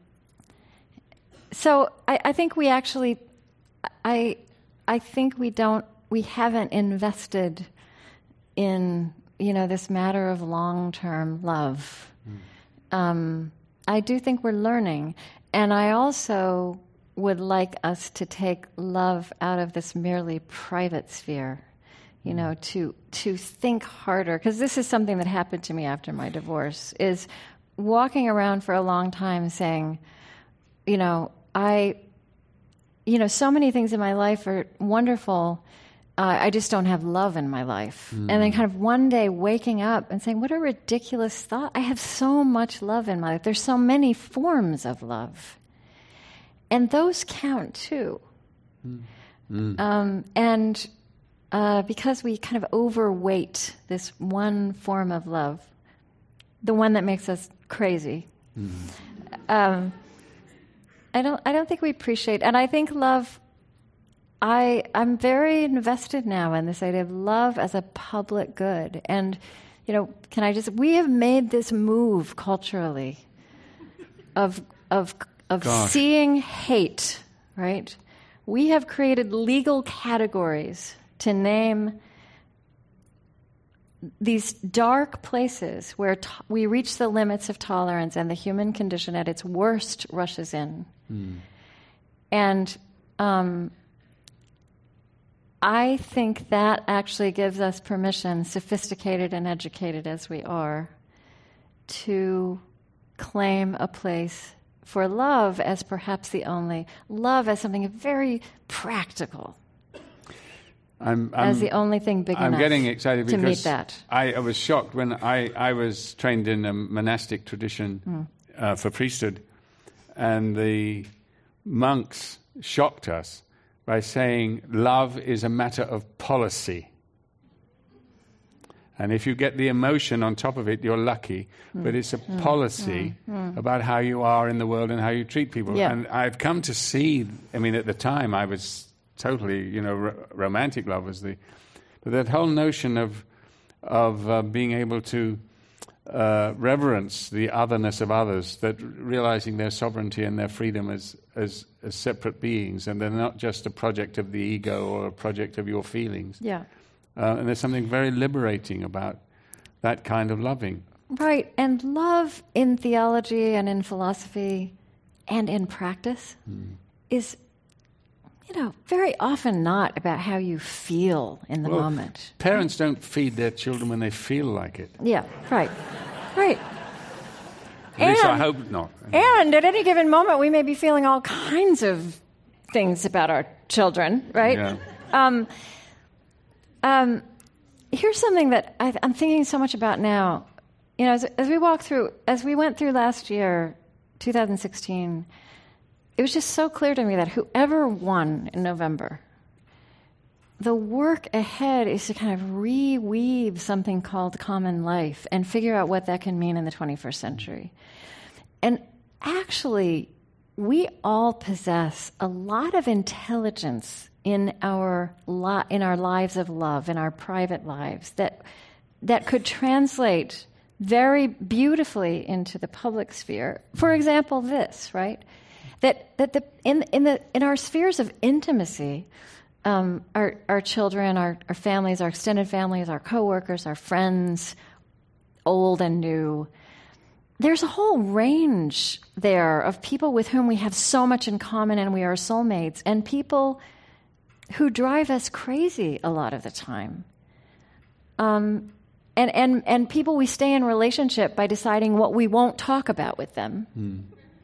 B: so I, I think we actually, I, I think we don't, we haven't invested in, you know, this matter of long-term love. Mm. Um, I do think we're learning, and I also would like us to take love out of this merely private sphere. You know, to to think harder, because this is something that happened to me after my divorce, is walking around for a long time saying, you know, I, you know, so many things in my life are wonderful, uh, I just don't have love in my life. Mm. And then kind of one day waking up and saying, what a ridiculous thought. I have so much love in my life. There's so many forms of love. And those count too. Mm. Mm. Um, and... Uh, because we kind of overweight this one form of love, the one that makes us crazy. Mm-hmm. Um, I don't. I don't think we appreciate. And I think love. I I'm very invested now in this idea of love as a public good. And you know, can I just? We have made this move culturally of of of Gosh. seeing hate. Right. We have created legal categories to name these dark places where to- we reach the limits of tolerance and the human condition at its worst rushes in. Mm. And um, I think that actually gives us permission, sophisticated and educated as we are, to claim a place for love as perhaps the only, love as something very practical. I'm, I'm, as the only thing big
A: I'm
B: enough
A: getting excited
B: to
A: because
B: meet that.
A: I, I was shocked when I, I was trained in a monastic tradition mm. uh, for priesthood, and the monks shocked us by saying love is a matter of policy. And if you get the emotion on top of it, you're lucky. Mm. But it's a mm. policy mm. Mm. about how you are in the world and how you treat people.
B: Yeah.
A: And I've come to see, I mean, at the time I was totally, you know, r- romantic love was the, but that whole notion of of uh, being able to uh, reverence the otherness of others, that realizing their sovereignty and their freedom as, as as separate beings, and they're not just a project of the ego or a project of your feelings.
B: Yeah.
A: Uh, and there's something very liberating about that kind of loving.
B: Right, and love in theology and in philosophy and in practice mm. is, you know, very often not about how you feel in the
A: well,
B: moment.
A: Parents don't feed their children when they feel like it.
B: Yeah, right, right.
A: At and, least I hope not.
B: And at any given moment, we may be feeling all kinds of things about our children, right?
A: Yeah.
B: Um, um, here's something that I, I'm thinking so much about now. You know, as, as we walk through, as we went through last year, two thousand sixteen, it was just so clear to me that whoever won in November, the work ahead is to kind of reweave something called common life and figure out what that can mean in the twenty-first century. And actually, we all possess a lot of intelligence in our li- in our lives of love, in our private lives, that that could translate very beautifully into the public sphere. For example, this, right? That that the in in the in our spheres of intimacy, um, our our children, our, our families, our extended families, our coworkers, our friends, old and new, there's a whole range there of people with whom we have so much in common and we are soulmates, and people who drive us crazy a lot of the time. Um, and, and, and people we stay in relationship by deciding what we won't talk about with them. Mm.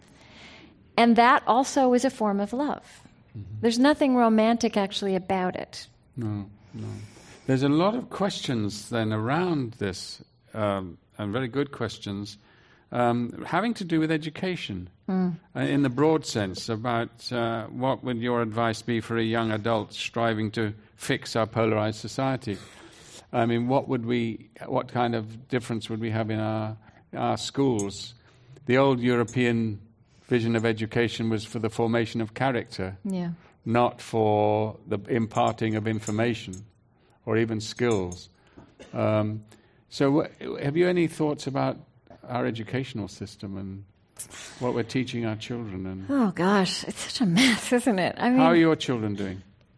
B: And that also is a form of love. Mm-hmm. There's nothing romantic actually about it.
A: No, no. There's a lot of questions then around this, um, and very good questions, um, having to do with education, mm. uh, in the broad sense, about uh, what would your advice be for a young adult striving to fix our polarized society? I mean, what would we, what kind of difference would we have in our our schools? The old European vision of education was for the formation of character,
B: yeah.
A: not for the imparting of information or even skills. Um, so wh- have you any thoughts about our educational system and what we're teaching our children? And
B: oh, gosh, it's such a mess, isn't it? I mean,
A: how are your children doing?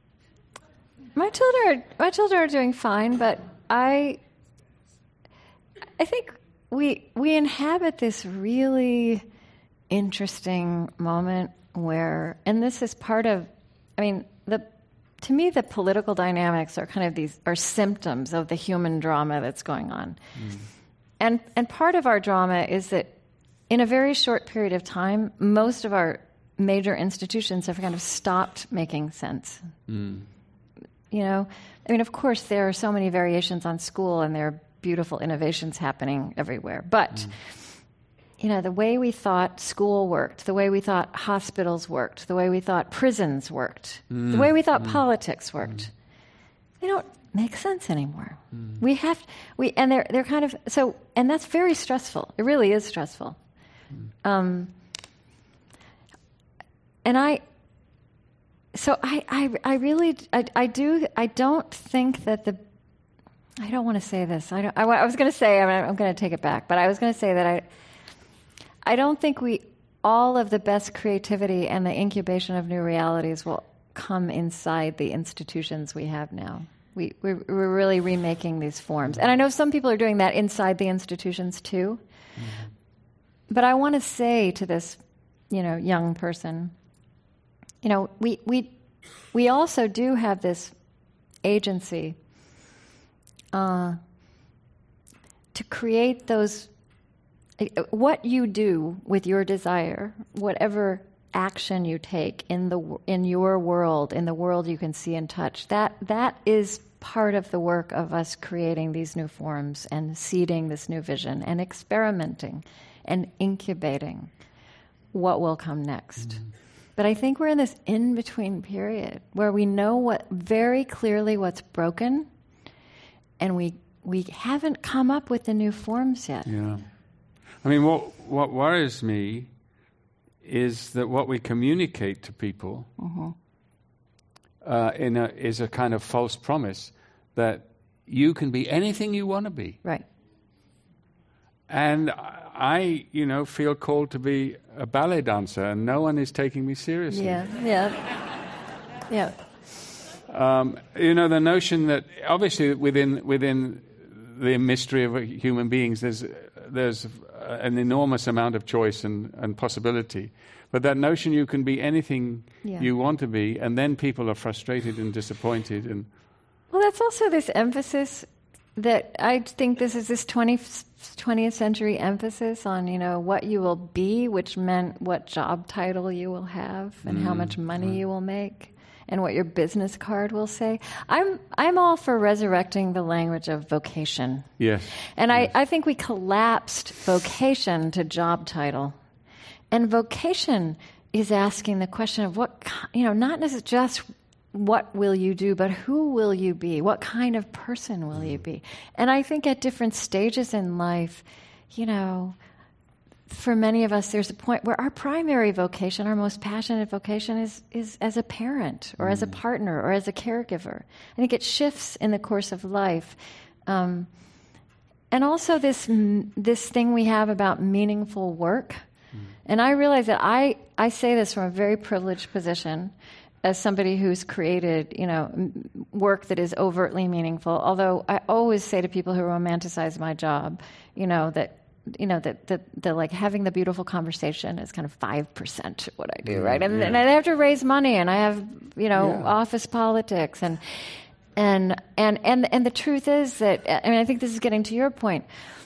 B: My children are, my children are doing fine, but I I think we we inhabit this really interesting moment where, and this is part of, I mean, the to me the political dynamics are kind of these are symptoms of the human drama that's going on. Mm. And and part of our drama is that in a very short period of time, most of our major institutions have kind of stopped making sense. Mm. You know, I mean, of course, there are so many variations on school, and there are beautiful innovations happening everywhere. But, mm. you know, the way we thought school worked, the way we thought hospitals worked, the way we thought prisons worked, mm. the way we thought mm. politics worked, mm. they don't make sense anymore. Mm. We have, we, and they're they're kind of so, and that's very stressful. It really is stressful. Mm. Um, and I. So I, I, I really, I, I do, I don't think that the, I don't want to say this. I, don't, I, I was going to say, I'm, I'm going to take it back, but I was going to say that I, I don't think we, all of the best creativity and the incubation of new realities will come inside the institutions we have now. We, we're, we're really remaking these forms. And I know some people are doing that inside the institutions too. Mm-hmm. But I want to say to this, you know, young person, you know, we we we also do have this agency uh, to create those. What you do with your desire, whatever action you take in the in your world, in the world you can see and touch, that that is part of the work of us creating these new forms and seeding this new vision and experimenting and incubating what will come next. Mm. But I think we're in this in-between period where we know what very clearly what's broken, and we we haven't come up with the new forms yet.
A: Yeah. I mean, what what worries me is that what we communicate to people mm-hmm. uh, in a, is a kind of false promise that you can be anything you want to be.
B: Right.
A: And I, you know, feel called to be a ballet dancer, and no one is taking me seriously.
B: Yeah, yeah, yeah.
A: Um, you know, the notion that obviously within within the mystery of human beings, there's there's an enormous amount of choice and, and possibility. But that notion you can be anything yeah. you want to be, and then people are frustrated and disappointed. And
B: well, that's also this emphasis that I think this is this twentieth century emphasis on, you know, what you will be, which meant what job title you will have and mm, how much money right. you will make and what your business card will say. I'm I'm all for resurrecting the language of vocation.
A: Yes.
B: And
A: yes.
B: I, I think we collapsed vocation to job title. And vocation is asking the question of what, you know, not necessarily just what will you do, but who will you be? What kind of person will you be? And I think at different stages in life, you know, for many of us, there's a point where our primary vocation, our most passionate vocation is, is as a parent or mm. as a partner or as a caregiver. I think it shifts in the course of life. Um, and also this this thing we have about meaningful work. Mm. And I realize that I, I say this from a very privileged position as somebody who's created, you know, work that is overtly meaningful. Although I always say to people who romanticize my job, you know, that you know, the, the, the like having the beautiful conversation is kind of five percent what I do,
A: Yeah,
B: right? And,
A: yeah.
B: and I have to raise money, and I have, you know,
A: Yeah.
B: office politics, and and and and and the truth is that, I mean, I think this is getting to your point.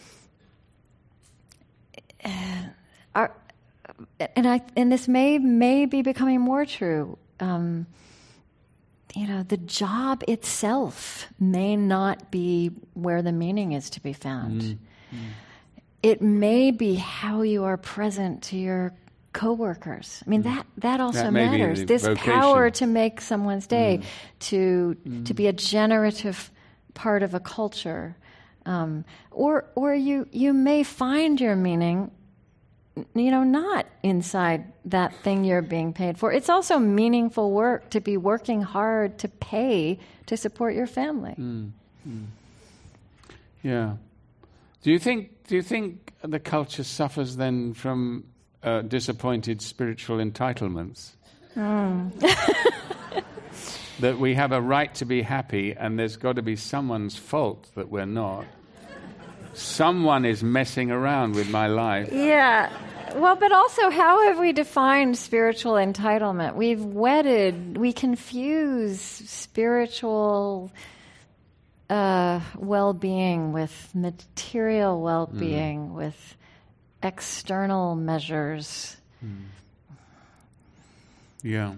B: Our, and I and this may may be becoming more true. Um, you know, the job itself may not be where the meaning is to be found.
A: Mm. Mm.
B: It may be how you are present to your coworkers. I mean, that, that also
A: That may be
B: matters.
A: the
B: This
A: vocation.
B: power to make someone's day,
A: Mm.
B: to
A: Mm.
B: to be a generative part of a culture. Um, or or you, you may find your meaning, you know, not inside that thing you're being paid for. It's also meaningful work to be working hard to pay to support your family.
A: Mm. Mm. Yeah. Do you think? Do you think the culture suffers then from uh, disappointed spiritual entitlements?
B: Mm.
A: That we have a right to be happy, and there's got to be someone's fault that we're not. Someone is messing around with my life.
B: Yeah. Well, but also, how have we defined spiritual entitlement? We've wedded, we confuse spiritual uh, well-being with material well-being, mm. with external measures.
A: Mm. Yeah.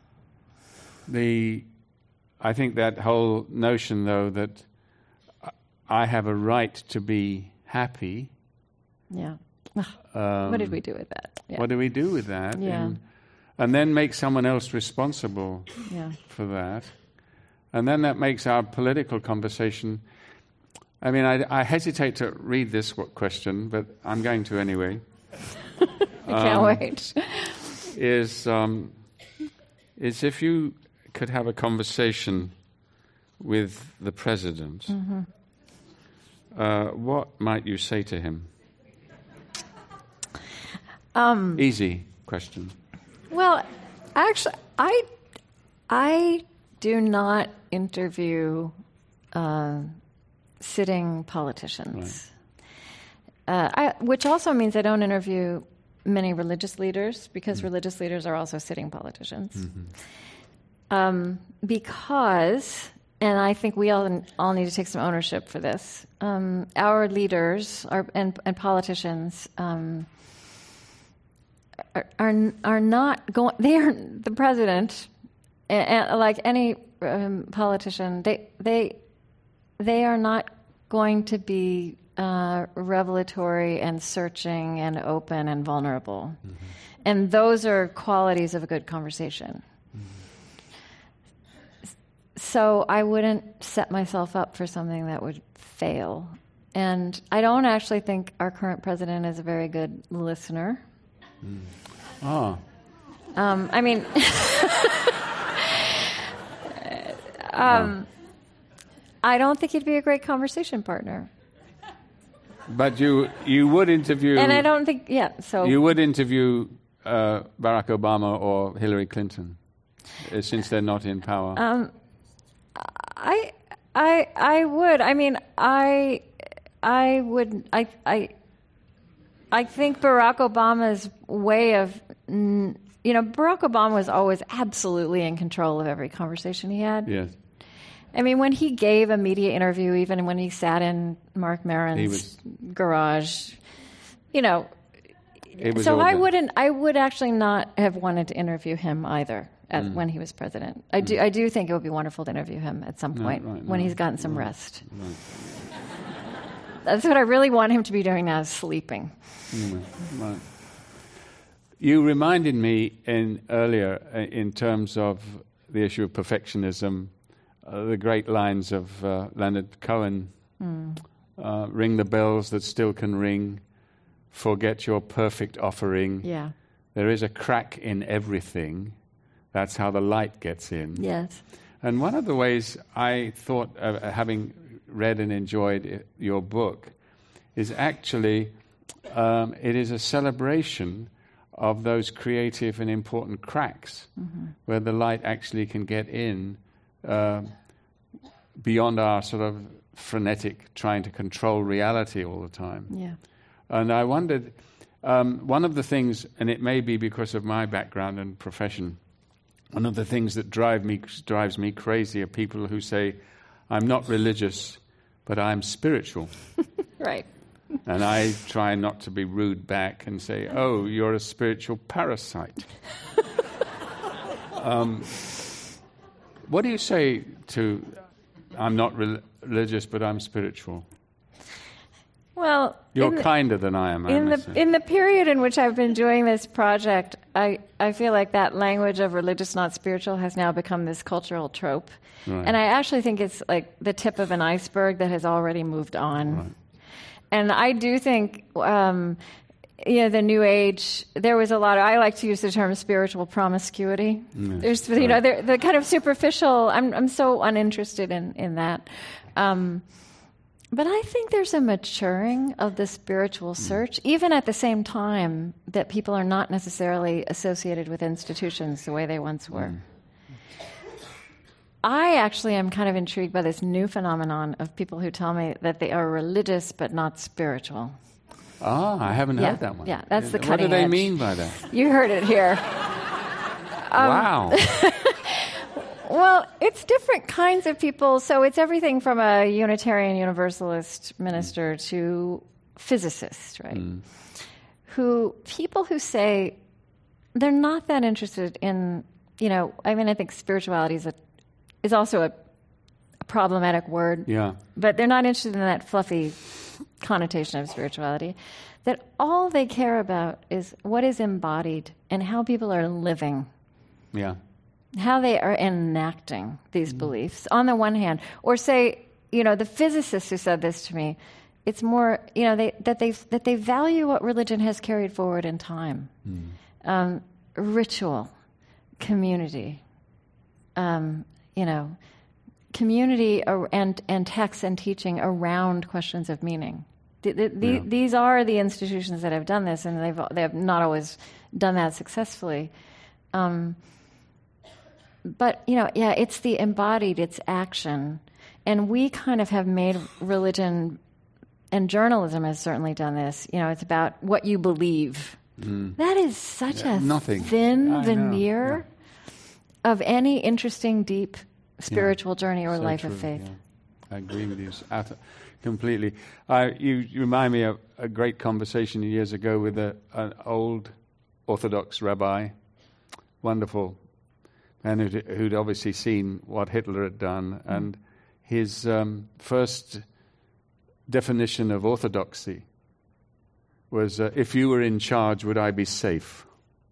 A: The, I think that whole notion, though, that I have a right to be happy.
B: Yeah.
A: Um,
B: what did we do with that? Yeah.
A: What do we do with that?
B: Yeah.
A: And, and then make someone else responsible
B: yeah.
A: for that. And then that makes our political conversation... I mean, I, I hesitate to read this question, but I'm going to anyway.
B: I can't
A: um,
B: wait.
A: Is, um, is if you could have a conversation with the president,
B: mm-hmm.
A: uh, what might you say to him?
B: Um,
A: Easy question.
B: Well, actually, I I do not interview uh, sitting politicians, right. uh, I, which also means I don't interview many religious leaders, because mm. religious leaders are also sitting politicians.
A: Mm-hmm.
B: Um, because, and I think we all all need to take some ownership for this. Um, our leaders are, and and politicians. Um, Are, are are not going? They are the president, and, and like any um, politician. They they they are not going to be uh, revelatory and searching and open and vulnerable, mm-hmm. and those are qualities of a good conversation. Mm-hmm. So I wouldn't set myself up for something that would fail, and I don't actually think our current president is a very good listener.
A: Mm. Oh.
B: Um, I mean, um, I don't think he'd be a great conversation partner.
A: But you you would interview...
B: And I don't think, yeah, so...
A: You would interview uh, Barack Obama or Hillary Clinton, uh, since they're not in power.
B: Um, I, I, I would. I mean, I, I would, I, I... I think Barack Obama's way of, you know, Barack Obama was always absolutely in control of every conversation he had.
A: Yes.
B: I mean, when he gave a media interview, even when he sat in Mark Maron's
A: was,
B: garage, you know,
A: it
B: so I
A: there.
B: wouldn't, I would actually not have wanted to interview him either at, mm. when he was president. I mm. do, I do think it would be wonderful to interview him at some point
A: right, right,
B: when
A: no,
B: he's gotten some
A: right,
B: rest.
A: Right.
B: That's what I really want him to be doing now, is sleeping.
A: Mm, right. You reminded me in earlier, uh, in terms of the issue of perfectionism, uh, the great lines of uh, Leonard Cohen, mm. uh, ring the bells that still can ring, forget your perfect offering.
B: Yeah.
A: There is a crack in everything. That's how the light gets in.
B: Yes.
A: And one of the ways I thought, uh, having read and enjoyed your book, is actually um, it is a celebration of those creative and important cracks, mm-hmm. where the light actually can get in uh, beyond our sort of frenetic trying to control reality all the time.
B: Yeah.
A: And I wondered, um, one of the things, and it may be because of my background and profession, one of the things that drive me drives me crazy are people who say, I'm not religious, but I'm spiritual.
B: Right.
A: And I try not to be rude back and say, oh, you're a spiritual parasite. um, what do you say to, I'm not re- religious, but I'm spiritual?
B: Well,
A: You're
B: the,
A: kinder than I am, I
B: in the
A: must say.
B: in the period in which I've been doing this project, I, I feel like that language of religious, not spiritual, has now become this cultural trope.
A: Right.
B: And I actually think it's like the tip of an iceberg that has already moved on.
A: Right.
B: And I do think, um, you know, the New Age, there was a lot of, I like to use the term spiritual promiscuity.
A: Yes,
B: There's, you
A: right.
B: know, the, the kind of superficial, I'm I'm so uninterested in, in that. Um, but I think there's a maturing of the spiritual search, even at the same time that people are not necessarily associated with institutions the way they once were.
A: Mm.
B: I actually am kind of intrigued by this new phenomenon of people who tell me that they are religious but not spiritual.
A: Ah, I haven't
B: Yeah,
A: heard that one.
B: yeah, that's the
A: What
B: cutting
A: do they
B: edge.
A: mean by that?
B: You heard it here. Um,
A: wow.
B: Well, it's different kinds of people. So it's everything from a Unitarian Universalist minister mm. to physicists, right? Mm. Who, people who say they're not that interested in, you know, I mean, I think spirituality is, a, is also a, a problematic word.
A: Yeah.
B: But they're not interested in that fluffy connotation of spirituality. That all they care about is what is embodied and how people are living.
A: Yeah.
B: How they are enacting these mm. beliefs, on the one hand. Or say, you know, the physicists who said this to me, it's more, you know, they, that, they, that they value what religion has carried forward in time. Mm. Um, ritual, community, um, you know, community ar- and, and text and teaching around questions of meaning. The, the, the,
A: yeah.
B: These are the institutions that have done this, and they've they have not always done that successfully. Um, but, you know, yeah, it's the embodied, it's action. And we kind of have made religion, and journalism has certainly done this, you know, it's about what you believe. Mm. That is such
A: yeah,
B: a
A: nothing.
B: thin
A: I
B: veneer
A: yeah.
B: of any interesting, deep spiritual
A: yeah.
B: journey or
A: so
B: life
A: true,
B: of faith.
A: Yeah. I agree with you at, completely. I, you, you remind me of a great conversation years ago with a, an old Orthodox rabbi, wonderful, and who'd, who'd obviously seen what Hitler had done, mm. and his um, first definition of orthodoxy was, uh, if you were in charge, would I be safe?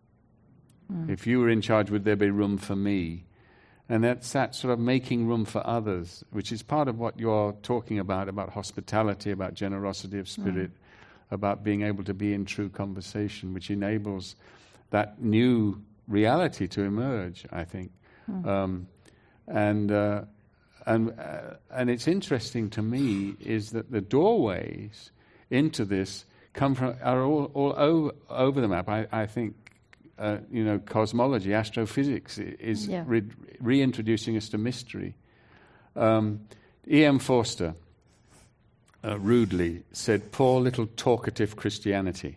A: Mm. If you were in charge, would there be room for me? And that's that sort of making room for others, which is part of what you're talking about, about hospitality, about generosity of spirit, mm. about being able to be in true conversation, which enables that new reality to emerge, I think. Mm. Um, and uh, and uh, and it's interesting to me is that the doorways into this come from are all, all over, over the map. I, I think uh, you know, cosmology, astrophysics is
B: yeah.
A: re- reintroducing us to mystery. Um, E M Forster uh, rudely said, "Poor little talkative Christianity."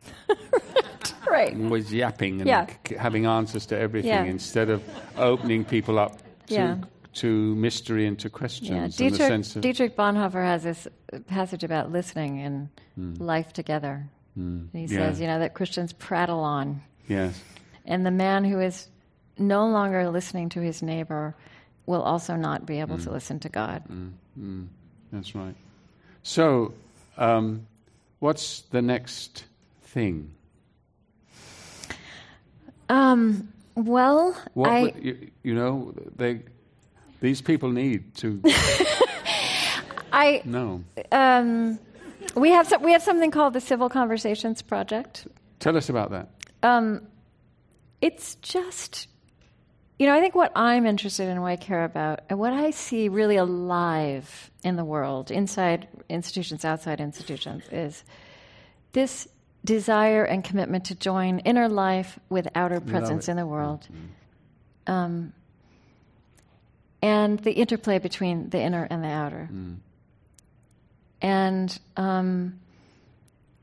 B: Right.
A: Was yapping and
B: yeah.
A: c- having answers to everything
B: yeah.
A: instead of opening people up to
B: yeah.
A: to mystery and to questions.
B: Yeah.
A: And
B: Dietrich,
A: the sense of
B: Dietrich Bonhoeffer has this passage about listening and
A: mm.
B: life together.
A: Mm.
B: And he
A: yeah.
B: says, you know, that Christians prattle on.
A: Yes.
B: And the man who is no longer listening to his neighbor will also not be able mm. to listen to God.
A: Mm. Mm. That's right. So, um, what's the next thing?
B: Um, well,
A: what
B: I...
A: would, you, you know, they, these people need to
B: I
A: know.
B: Um, we have some, we have something called the Civil Conversations Project.
A: Tell us about that.
B: Um, it's just, you know, I think what I'm interested in, what I care about, and what I see really alive in the world, inside institutions, outside institutions, is this desire and commitment to join inner life with outer presence in the world. Mm-hmm. Um, and the interplay between the inner and the outer. Mm. And um,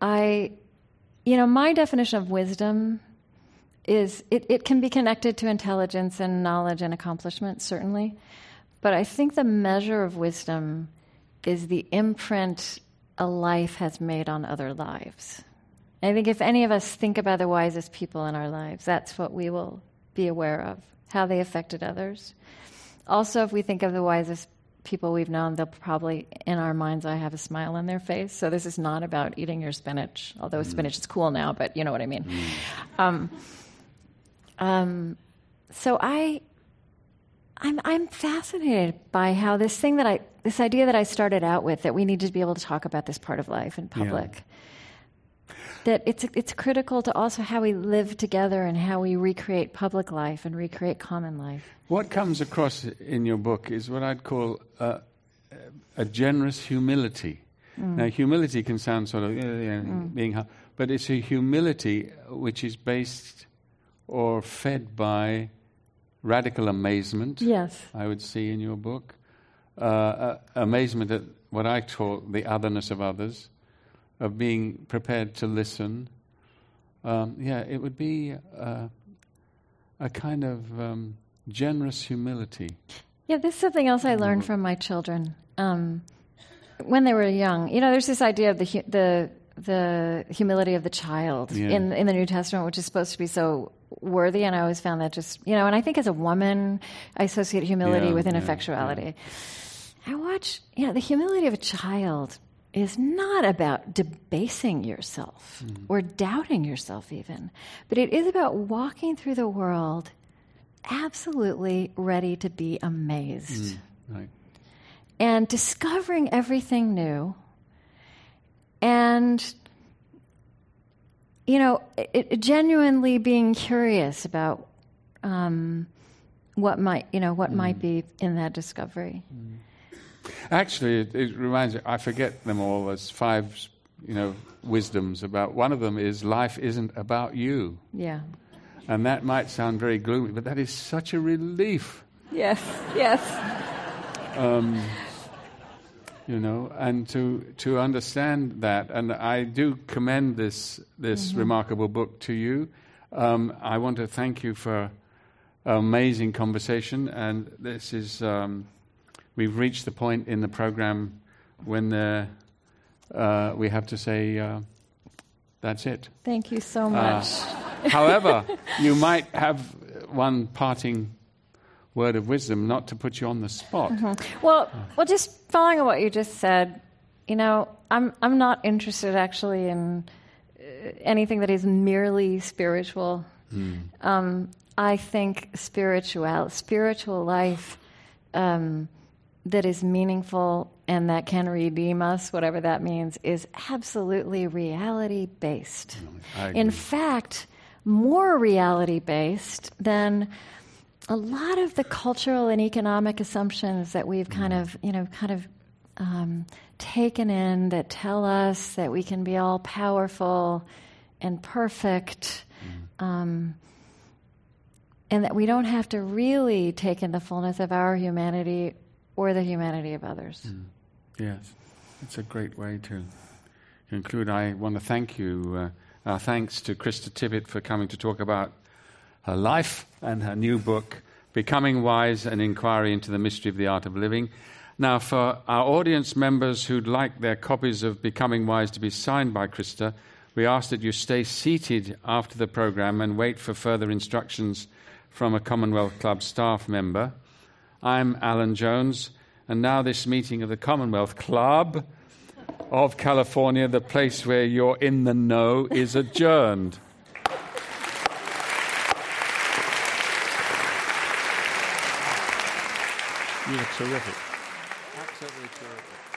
B: I, you know, my definition of wisdom is it, it can be connected to intelligence and knowledge and accomplishment, certainly. But I think the measure of wisdom is the imprint a life has made on other lives. I think if any of us think about the wisest people in our lives, that's what we will be aware of, how they affected others. Also, if we think of the wisest people we've known, they'll probably, in our mind's eye, have a smile on their face. So this is not about eating your spinach, although mm. spinach is cool now, but you know what I mean. Mm. Um, um, so I, I'm, I'm fascinated by how this thing that I, this idea that I started out with, that we need to be able to talk about this part of life in public, yeah. that it's it's critical to also how we live together and how we recreate public life and recreate common life.
A: What comes across in your book is what I'd call a, a generous humility. Mm. Now, humility can sound sort of you know, mm. being, but it's a humility which is based or fed by radical amazement.
B: Yes,
A: I would see in your book uh, uh, amazement at what I call the otherness of others, of being prepared to listen. Um, yeah, it would be uh, a kind of um, generous humility.
B: Yeah, this is something else I learned from my children um, when they were young. You know, there's this idea of the hu- the the humility of the child yeah. in in the New Testament, which is supposed to be so worthy, and I always found that just, you know, and I think as a woman, I associate humility
A: yeah,
B: with
A: yeah,
B: ineffectuality.
A: Yeah.
B: I watch, you know, the humility of a child is not about debasing yourself mm. or doubting yourself even, but it is about walking through the world absolutely ready to be amazed.
A: Mm. Right.
B: And discovering everything new. And, you know, it, it genuinely being curious about um, what might, you know, what mm. might be in that discovery.
A: Mm. Actually, it, it reminds me, I forget them all. There's five, you know, wisdoms about, one of them is life isn't about you.
B: Yeah.
A: And that might sound very gloomy, but that is such a relief.
B: Yes, yes.
A: Um, you know, and to to understand that, and I do commend this this mm-hmm. remarkable book to you. Um, I want to thank you for an amazing conversation, and this is... Um, We've reached the point in the program when the, uh, we have to say, uh, that's it.
B: Thank you so much.
A: Uh, however, you might have one parting word of wisdom, not to put you on the spot.
B: Mm-hmm. Well, uh. well, just following on what you just said, you know, I'm I'm not interested actually in uh, anything that is merely spiritual. Mm. Um, I think spiritual, spiritual life. Um, that is meaningful and that can redeem us, whatever that means, is absolutely reality-based. In fact, more reality-based than a lot of the cultural and economic assumptions that we've kind of, you know, kind of um, taken in that tell us that we can be all powerful and perfect, um, and that we don't have to really take in the fullness of our humanity or the humanity of others.
A: Mm. Yes, it's a great way to conclude. I want to thank you. Uh, our thanks to Krista Tippett for coming to talk about her life and her new book, Becoming Wise, An Inquiry into the Mystery of the Art of Living. Now, for our audience members who'd like their copies of Becoming Wise to be signed by Krista, we ask that you stay seated after the program and wait for further instructions from a Commonwealth Club staff member. I'm Alan Jones, and now this meeting of the Commonwealth Club of California, the place where you're in the know, is adjourned. You were terrific. Absolutely terrific.